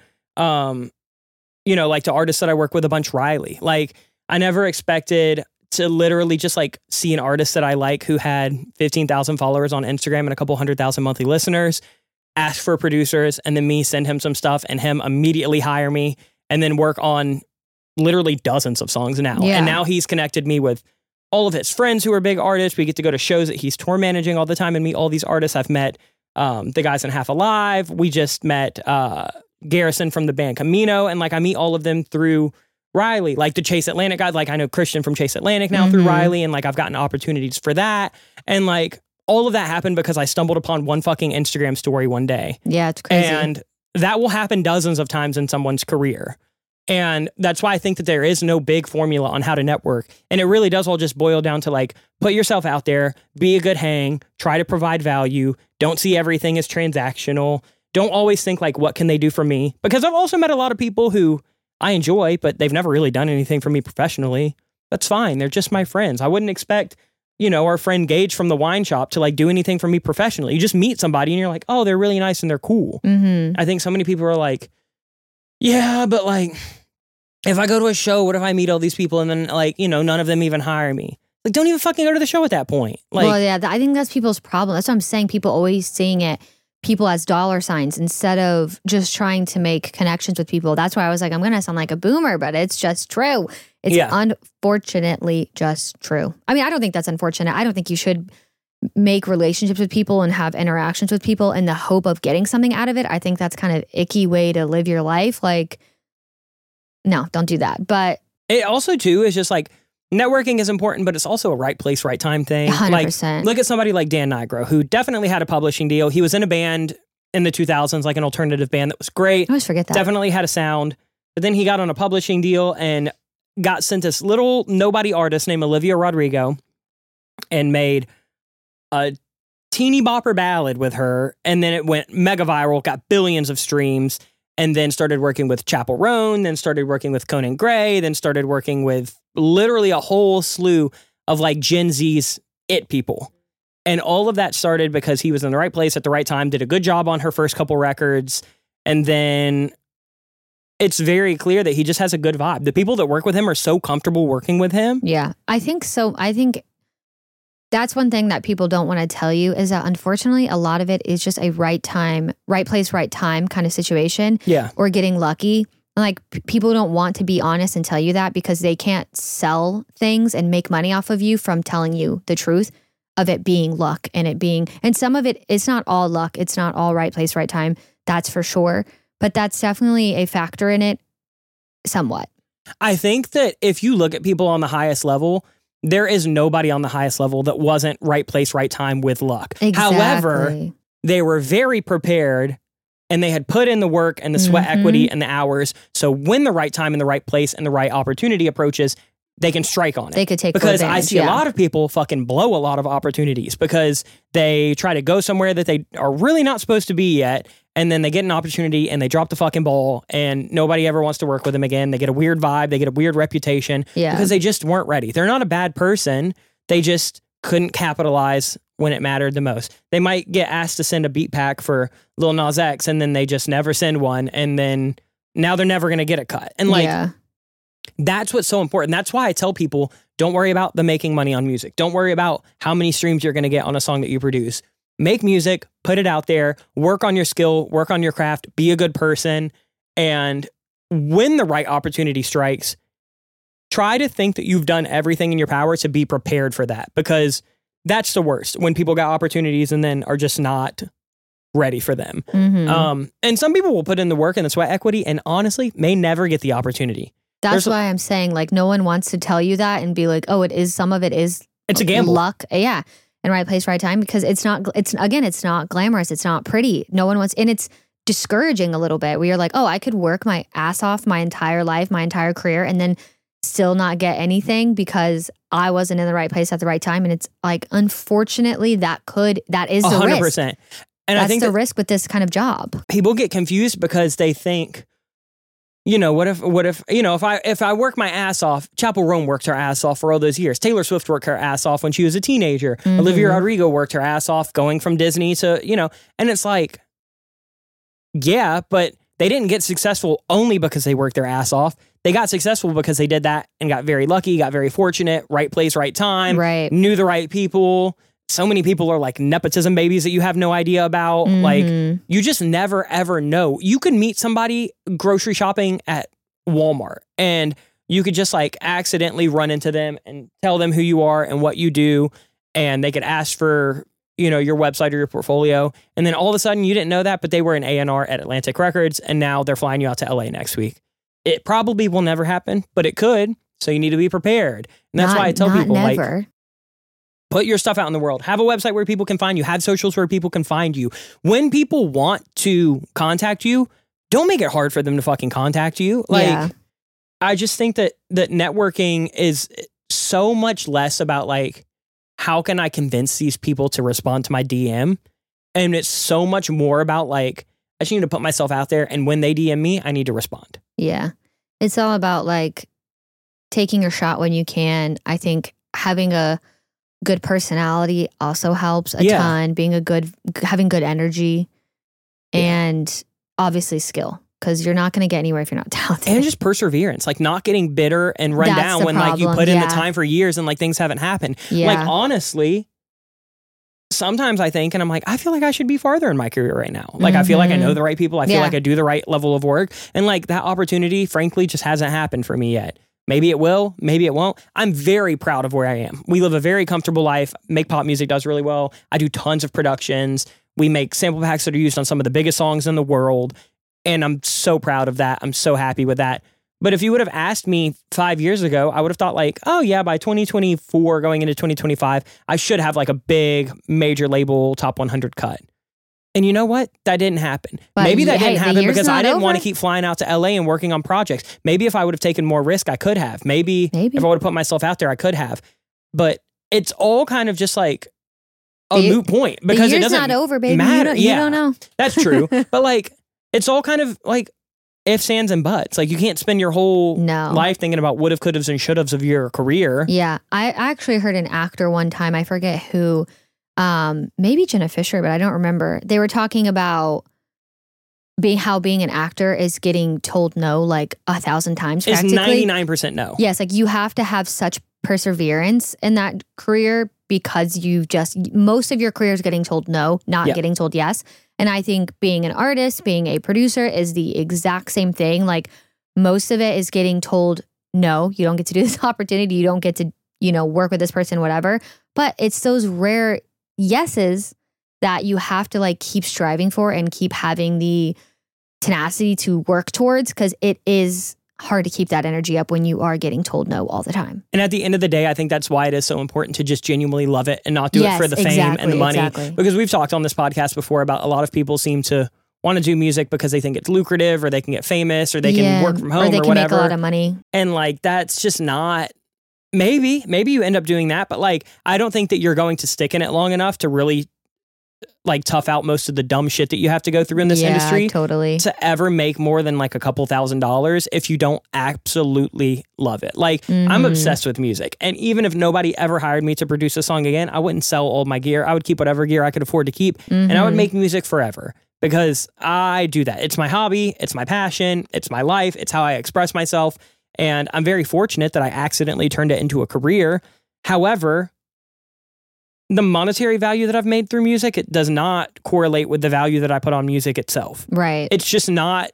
like to artists that I work with a bunch, Riley. Like I never expected to literally just like see an artist that I like who had 15,000 followers on Instagram and a couple 100,000 monthly listeners, ask for producers and then me send him some stuff and him immediately hire me and then work on literally dozens of songs now. Yeah. And now he's connected me with all of his friends who are big artists. We get to go to shows that he's tour managing all the time and meet all these artists. I've met the guys in Half Alive. We just met Garrison from the band Camino. And like I meet all of them through Riley, like the Chase Atlantic guys. Like I know Christian from Chase Atlantic now through Riley. And like I've gotten opportunities for that. And like all of that happened because I stumbled upon one fucking Instagram story one day. Yeah, it's crazy. And that will happen dozens of times in someone's career. And that's why I think that there is no big formula on how to network. And it really does all just boil down to like, put yourself out there, be a good hang, try to provide value. Don't see everything as transactional. Don't always think like, what can they do for me? Because I've also met a lot of people who I enjoy, but they've never really done anything for me professionally. That's fine. They're just my friends. I wouldn't expect, our friend Gage from the wine shop to like do anything for me professionally. You just meet somebody and you're like, oh, they're really nice and they're cool. Mm-hmm. I think so many people are like, yeah, but like, if I go to a show, what if I meet all these people and then like, none of them even hire me? Like, don't even fucking go to the show at that point. Like, well, yeah, I think that's people's problem. That's what I'm saying. People always seeing people as dollar signs instead of just trying to make connections with people. That's why I was like, I'm going to sound like a boomer, but it's just true. It's unfortunately just true. I mean, I don't think that's unfortunate. I don't think you should make relationships with people and have interactions with people in the hope of getting something out of it. I think that's kind of icky way to live your life. Like, no, don't do that. But it also too is just like networking is important, but it's also a right place, right time thing. 100%. Like, look at somebody like Dan Nigro, who definitely had a publishing deal. He was in a band in the 2000s, like an alternative band that was great. I always forget that. Definitely had a sound. But then he got on a publishing deal and got sent this little nobody artist named Olivia Rodrigo and made a teeny bopper ballad with her. And then it went mega viral, got billions of streams, and then started working with Chappell Roan, then started working with Conan Gray, then started working with literally a whole slew of like Gen Z's it people. And all of that started because he was in the right place at the right time, did a good job on her first couple records. And then it's very clear that he just has a good vibe. The people that work with him are so comfortable working with him. Yeah, I think so. I think that's one thing that people don't want to tell you is that unfortunately a lot of it is just a right time, right place, right time kind of situation. Yeah. Or getting lucky. Like people don't want to be honest and tell you that because they can't sell things and make money off of you from telling you the truth of it being luck and it being, and some of it, it's not all luck. It's not all right place, right time. That's for sure. But that's definitely a factor in it somewhat. I think that if you look at people on the highest level, there is nobody on the highest level that wasn't right place, right time with luck. Exactly. However, they were very prepared and they had put in the work and the sweat equity and the hours. So when the right time and the right place and the right opportunity approaches, they can strike on it. They could take because I see a lot of people fucking blow a lot of opportunities because they try to go somewhere that they are really not supposed to be yet. And then they get an opportunity and they drop the fucking ball and nobody ever wants to work with them again. They get a weird vibe. They get a weird reputation because they just weren't ready. They're not a bad person. They just couldn't capitalize when it mattered the most. They might get asked to send a beat pack for Lil Nas X and then they just never send one. And then now they're never going to get a cut. And like, that's what's so important. That's why I tell people, don't worry about the making money on music. Don't worry about how many streams you're going to get on a song that you produce. Make music, put it out there, work on your skill, work on your craft, be a good person. And when the right opportunity strikes, try to think that you've done everything in your power to be prepared for that, because that's the worst when people got opportunities and then are just not ready for them. And some people will put in the work and the sweat equity and honestly may never get the opportunity. That's why I'm saying like no one wants to tell you that and be like, oh, it is, some of it is it's a gamble. Luck. Yeah. And right place, right time, because it's not glamorous. It's not pretty. No one wants, and it's discouraging a little bit where you're like, oh, I could work my ass off my entire life, my entire career, and then still not get anything because I wasn't in the right place at the right time. And it's like, unfortunately, that is the 100%. Risk. And that's I think the risk with this kind of job. People get confused because they think, you know, what if, you know, if I work my ass off, Chappell Roan worked her ass off for all those years. Taylor Swift worked her ass off when she was a teenager. Olivia Rodrigo worked her ass off going from Disney to, you know, and it's like, yeah, but they didn't get successful only because they worked their ass off. They got successful because they did that and got very lucky, got very fortunate, right place, right time, knew the right people. So many people are like nepotism babies that you have no idea about. Like, you just never, ever know. You could meet somebody grocery shopping at Walmart and you could just like accidentally run into them and tell them who you are and what you do. And they could ask for, you know, your website or your portfolio. And then all of a sudden you didn't know that, but they were an A&R at Atlantic Records. And now they're flying you out to LA next week. It probably will never happen, but it could. So you need to be prepared. And that's why I tell people like, put your stuff out in the world. Have a website where people can find you. Have socials where people can find you. When people want to contact you, don't make it hard for them to fucking contact you. Like, I just think that networking is so much less about like, how can I convince these people to respond to my DM? And it's so much more about like, I just need to put myself out there. And when they DM me, I need to respond. Yeah. It's all about like taking your shot when you can. I think having a good personality also helps a ton. Having good energy and obviously skill, because you're not going to get anywhere if you're not talented. And just perseverance, like not getting bitter and run down when like you put in the time for years and like things haven't happened. Like honestly, sometimes I think, and I'm like, I feel like I should be farther in my career right now. Like I feel like I know the right people. I feel like I do the right level of work, and like that opportunity, frankly, just hasn't happened for me yet. Maybe it will, maybe it won't. I'm very proud of where I am. We live a very comfortable life. Make Pop Music does really well. I do tons of productions. We make sample packs that are used on some of the biggest songs in the world. And I'm so proud of that. I'm so happy with that. But if you would have asked me 5 years ago, I would have thought like, oh yeah, by 2024 going into 2025, I should have like a big major label top 100 cut. And you know what? That didn't happen. But maybe that didn't happen because I didn't over. want to keep flying out to LA and working on projects. Maybe if I would have taken more risk, I could have. Maybe if I would have put myself out there, I could have. But it's all kind of just like a moot point because it doesn't not over, baby. matter. You don't know. That's true. But like, it's all kind of like ifs, ands, and buts. Like you can't spend your whole life thinking about would have, could have, and should have of your career. Yeah. I actually heard an actor one time, I forget who, maybe Jenna Fisher, but I don't remember. They were talking about how being an actor is getting told no like 1,000 times practically. It's 99% no. Yes, like you have to have such perseverance in that career because most of your career is getting told no, not getting told yes. And I think being an artist, being a producer is the exact same thing. Like most of it is getting told no, you don't get to do this opportunity, you don't get to, work with this person, whatever. But it's those rare yeses that you have to like keep striving for and keep having the tenacity to work towards, because it is hard to keep that energy up when you are getting told no all the time. And at the end of the day, I think that's why it is so important to just genuinely love it and not do it for the fame and the money. Exactly. Because we've talked on this podcast before about a lot of people seem to want to do music because they think it's lucrative or they can get famous or they can work from home or they can whatever. Make a lot of money. And like, that's just not, maybe you end up doing that. But like, I don't think that you're going to stick in it long enough to really like tough out most of the dumb shit that you have to go through in this industry totally. To ever make more than like a couple $1,000s if you don't absolutely love it. Like I'm obsessed with music, and even if nobody ever hired me to produce a song again, I wouldn't sell all my gear. I would keep whatever gear I could afford to keep, and I would make music forever because I do that. It's my hobby, it's my passion, it's my life, it's how I express myself, and I'm very fortunate that I accidentally turned it into a career. However, the monetary value that I've made through music, it does not correlate with the value that I put on music itself. Right. It's just not,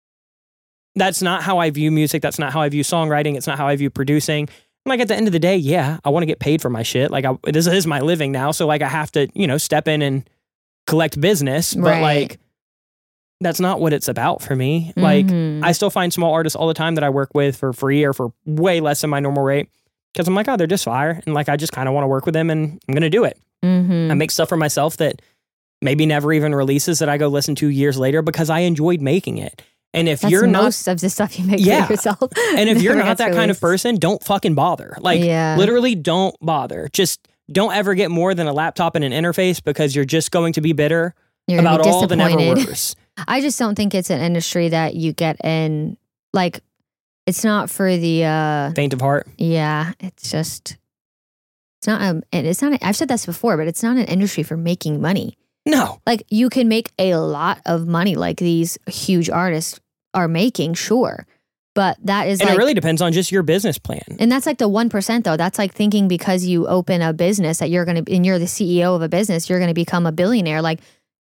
that's not how I view music. That's not how I view songwriting. It's not how I view producing. Like at the end of the day, yeah, I want to get paid for my shit. Like this is my living now. So like I have to, step in and collect business. But like, that's not what it's about for me. Like I still find small artists all the time that I work with for free or for way less than my normal rate. Because I'm like, oh, they're just fire. And like, I just kind of want to work with them and I'm going to do it. I make stuff for myself that maybe never even releases that I go listen to years later because I enjoyed making it. And if you're not... most of the stuff you make for yourself. And if you're not that kind of person, don't fucking bother. Like literally don't bother. Just don't ever get more than a laptop and an interface because you're just going to be bitter about all the never worse. I just don't think it's an industry that you get in, like... It's not for the faint of heart. Yeah, it's not I've said this before, but it's not an industry for making money. No. Like you can make a lot of money like these huge artists are making, sure. But that is, and it really depends on just your business plan. And that's like the 1% though. That's like thinking because you open a business that you're the CEO of a business, you're gonna become a billionaire. Like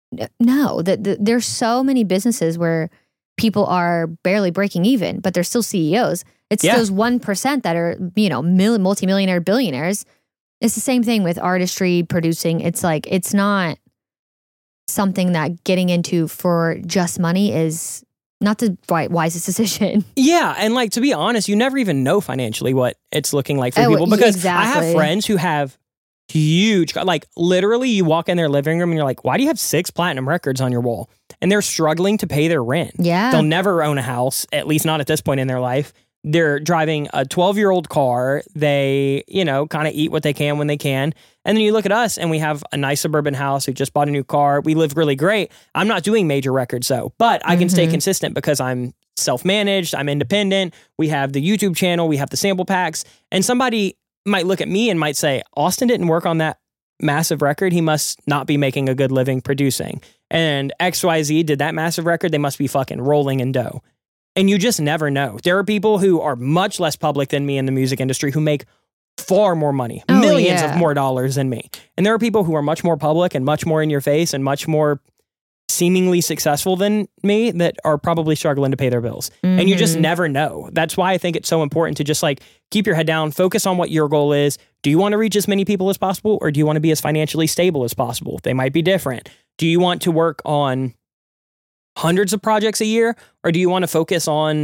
no, there's so many businesses where people are barely breaking even, but they're still CEOs. It's those 1% that are, multimillionaire billionaires. It's the same thing with artistry, producing. It's like, it's not something that getting into for just money is not the wisest decision. Yeah. And like, to be honest, you never even know financially what it's looking like for people because I have friends who have huge, like literally you walk in their living room and you're like, why do you have 6 platinum records on your wall? And they're struggling to pay their rent. Yeah. They'll never own a house, at least not at this point in their life. They're driving a 12-year-old car. They, kind of eat what they can when they can. And then you look at us and we have a nice suburban house. We just bought a new car. We live really great. I'm not doing major records though, but I can stay consistent because I'm self-managed. I'm independent. We have the YouTube channel. We have the sample packs. And somebody might look at me and might say, Austin didn't work on that massive record. He must not be making a good living producing. And XYZ did that massive record. They must be fucking rolling in dough. And you just never know. There are people who are much less public than me in the music industry who make far more money, millions of more dollars than me. And there are people who are much more public and much more in your face and much more seemingly successful than me that are probably struggling to pay their bills. And you just never know. That's why I think it's so important to just like keep your head down, focus on what your goal is. Do you want to reach as many people as possible or do you want to be as financially stable as possible? They might be different. Do you want to work on hundreds of projects a year or do you want to focus on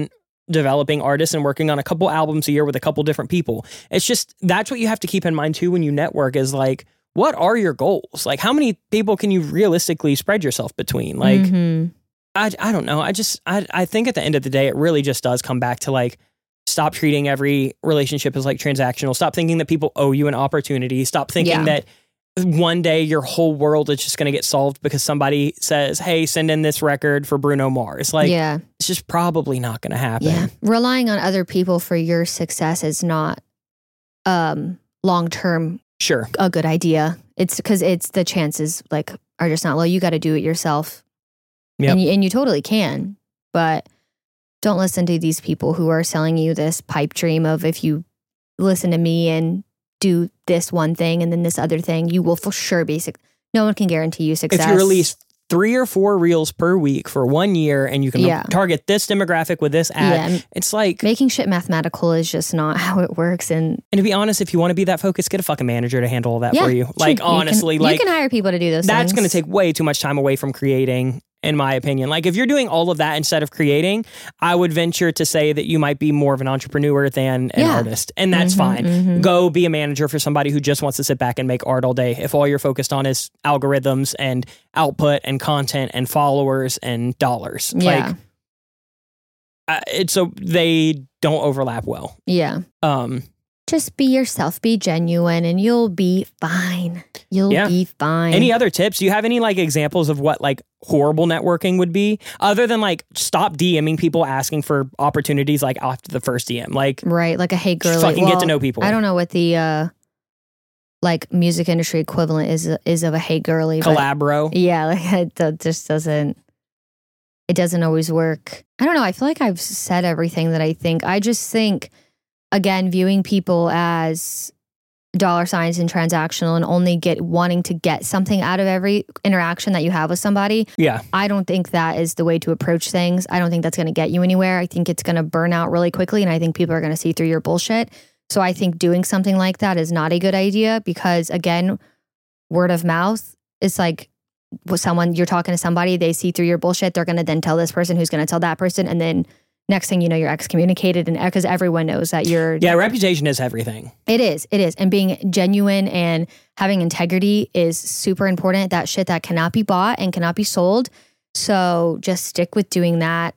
developing artists and working on a couple albums a year with a couple different people. It's just, that's what you have to keep in mind too when you network is like, what are your goals? Like, how many people can you realistically spread yourself between? Like, I don't know. I think at the end of the day, it really just does come back to like, stop treating every relationship as like transactional. Stop thinking that people owe you an opportunity. Stop thinking that one day your whole world is just going to get solved because somebody says, hey, send in this record for Bruno Mars. Like, it's just probably not going to happen. Yeah. Relying on other people for your success is not long-term a good idea. It's because the chances like are just not low. You got to do it yourself. Yep. And you totally can, but don't listen to these people who are selling you this pipe dream of if you listen to me and do this one thing and then this other thing, you will for sure be no one can guarantee you success. If you release 3 or 4 reels per week for 1 year and you can target this demographic with this ad, it's like making shit mathematical is just not how it works. And to be honest, if you want to be that focused, get a fucking manager to handle all that for you. Like, honestly, you can hire people to do those that's things. Going to take way too much time away from creating, in my opinion. Like, if you're doing all of that instead of creating, I would venture to say that you might be more of an entrepreneur than an artist. And that's fine. Go be a manager for somebody who just wants to sit back and make art all day. If all you're focused on is algorithms and output and content and followers and dollars. Like, so they don't overlap well. Yeah. Just be yourself, be genuine, and you'll be fine. You'll be fine. Any other tips? Do you have any like examples of what like horrible networking would be? Other than like stop DMing people asking for opportunities like after the first DM. Like, right, like a hey girly. Fucking get to know people. I don't know what the like music industry equivalent is of a hey girly. Collabro. Yeah, like it just doesn't. It doesn't always work. I don't know. I feel like I've said everything that I think. I just think, again, viewing people as dollar signs and transactional and only wanting to get something out of every interaction that you have with somebody. Yeah. I don't think that is the way to approach things. I don't think that's going to get you anywhere. I think it's going to burn out really quickly. And I think people are going to see through your bullshit. So I think doing something like that is not a good idea because, again, word of mouth, it's like you're talking to somebody, they see through your bullshit. They're going to then tell this person who's going to tell that person. And then next thing you know, you're excommunicated, and because everyone knows that you're... Yeah, reputation is everything. It is. And being genuine and having integrity is super important. That shit that cannot be bought and cannot be sold. So just stick with doing that.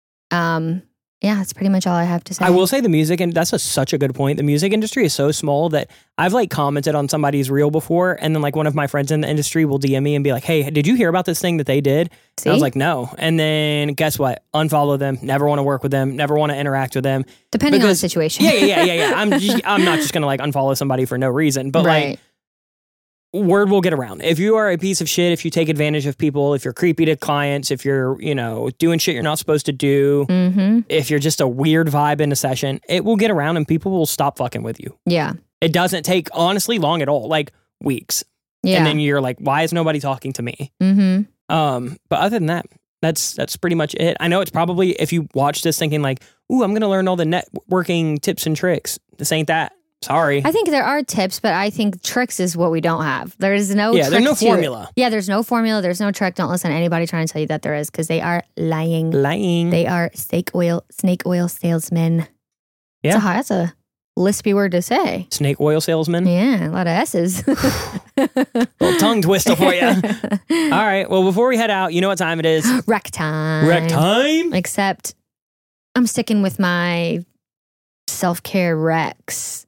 Yeah, that's pretty much all I have to say. I will say the music, and that's such a good point. The music industry is so small that I've like commented on somebody's reel before, and then like one of my friends in the industry will DM me and be like, hey, did you hear about this thing that they did? I was like, no. And then guess what? Unfollow them. Never want to work with them. Never want to interact with them. Depending on the situation. Yeah. I'm not just going to like unfollow somebody for no reason. But like, word will get around. If you are a piece of shit, if you take advantage of people, if you're creepy to clients, if you're, doing shit you're not supposed to do, if you're just a weird vibe in a session, it will get around and people will stop fucking with you. Yeah. It doesn't take, honestly, long at all. Like weeks. Yeah. And then you're like, why is nobody talking to me? But other than that, that's pretty much it. I know it's probably, if you watch this thinking like, ooh, I'm going to learn all the networking tips and tricks. This ain't that. Sorry. I think there are tips, but I think tricks is what we don't have. There's no trick. There's no formula. Yeah, there's no formula. There's no trick. Don't listen to anybody trying to tell you that there is, because they are lying. They are snake oil salesmen. Yeah. That's a lispy word to say. Snake oil salesman? Yeah, a lot of S's. Little tongue twister for you. All right. Well, before we head out, you know what time it is? Rec time. Rec time? Except I'm sticking with my self-care recs.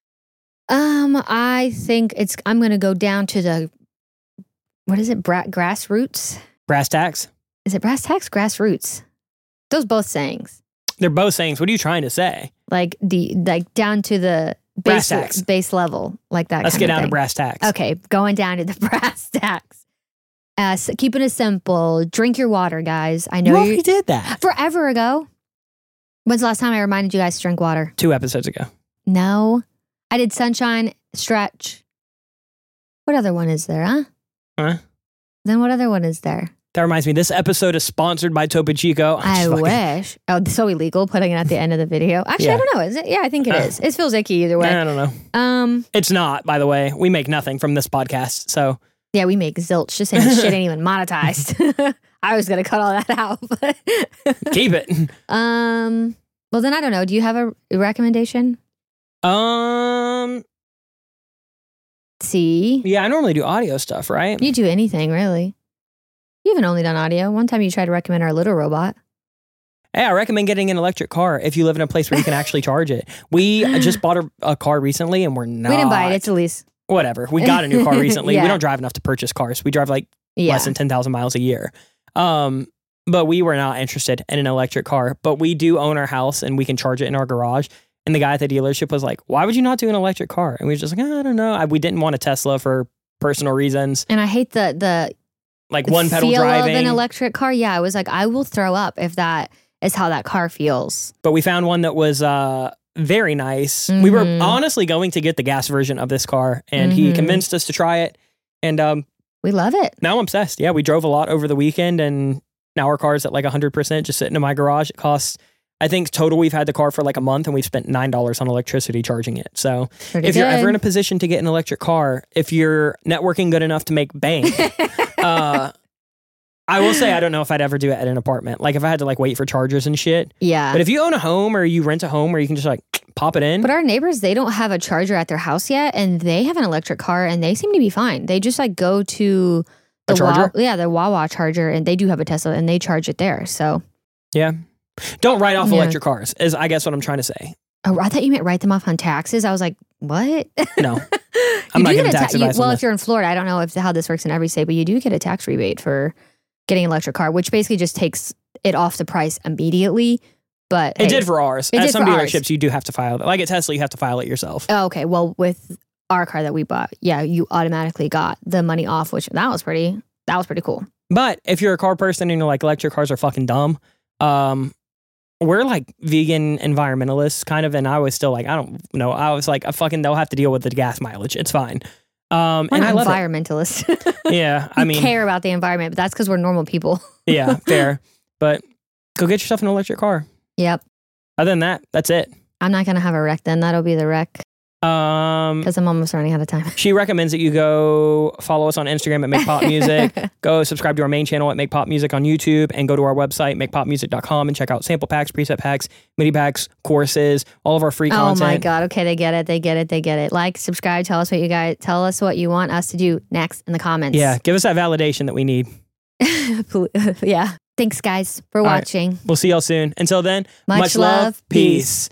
I think I'm going to go down to the, what is it? Grassroots? Brass tacks? Is it brass tacks? Grassroots. Those both sayings. They're both sayings. What are you trying to say? Like down to the base level, like that. Let's get down to brass tacks. Okay. Going down to the brass tacks. Keeping it simple. Drink your water, guys. I know you already did that. Forever ago. When's the last time I reminded you guys to drink water? 2 episodes ago. No. I did sunshine, stretch. What other one is there, huh? Then what other one is there? That reminds me, this episode is sponsored by Topo Chico. I wish. Oh, it's so illegal putting it at the end of the video. Actually, I don't know. Is it? Yeah, I think it is. It feels icky either way. I don't know. It's not, by the way. We make nothing from this podcast, so. Yeah, we make zilch. Just saying this shit ain't even monetized. I was going to cut all that out. Keep it. Well, then I don't know. Do you have a recommendation? See? Yeah, I normally do audio stuff, right? You do anything, really. You haven't only done audio. One time you tried to recommend our little robot. Hey, I recommend getting an electric car if you live in a place where you can actually charge it. We just bought a car recently and we're not. We didn't buy it. It's a lease. Whatever. We got a new car recently. Yeah. We don't drive enough to purchase cars. We drive like less than 10,000 miles a year. But we were not interested in an electric car. But we do own our house and we can charge it in our garage. And the guy at the dealership was like, why would you not do an electric car? And we were just like, I don't know. We didn't want a Tesla for personal reasons. And I hate the like one pedal feel driving. Of an electric car. Yeah, I was like, I will throw up if that is how that car feels. But we found one that was very nice. We were honestly going to get the gas version of this car, and he convinced us to try it. And we love it. Now I'm obsessed. Yeah, we drove a lot over the weekend, and now our car's at like 100% just sitting in my garage. It costs, I think total we've had the car for like a month, and we've spent $9 on electricity charging it. So if you're ever in a position to get an electric car, if you're networking good enough to make bank, I will say I don't know if I'd ever do it at an apartment. Like if I had to like wait for chargers and shit. Yeah. But if you own a home or you rent a home where you can just like pop it in. But our neighbors, they don't have a charger at their house yet, and they have an electric car, and they seem to be fine. They just like go to the charger? the Wawa charger, and they do have a Tesla, and they charge it there. So yeah, don't write off electric cars. Is I guess what I'm trying to say. Oh, I thought you meant write them off on taxes. I was like, what? No, I'm not giving tax advice. Well, if you're in Florida, I don't know how this works in every state, but you do get a tax rebate for getting an electric car, which basically just takes it off the price immediately. But it did for ours. At some dealerships, you do have to file it. Like at Tesla, you have to file it yourself. Oh, okay. Well, with our car that we bought, yeah, you automatically got the money off, which that was pretty cool. But if you're a car person and you're like, electric cars are fucking dumb, we're like vegan environmentalists kind of, and I was still like, I don't know. I was like, they'll have to deal with the gas mileage. It's fine. We're and not I love environmentalists. Yeah, I mean, care about the environment, but that's because we're normal people. Yeah, fair. But go get yourself an electric car. Yep. Other than that, that's it. I'm not gonna have a wreck then. That'll be the wreck. Because I'm almost running out of time. She recommends that you go follow us on Instagram at Make Pop Music, go subscribe to our main channel at Make Pop Music on YouTube, and go to our website, makepopmusic.com, and check out sample packs, preset packs, MIDI packs, courses, all of our free content. Oh my God. Okay, they get it. Like, subscribe, tell us what you want us to do next in the comments. Yeah, give us that validation that we need. Yeah. Thanks, guys, for watching. Right. We'll see y'all soon. Until then, much love. Peace.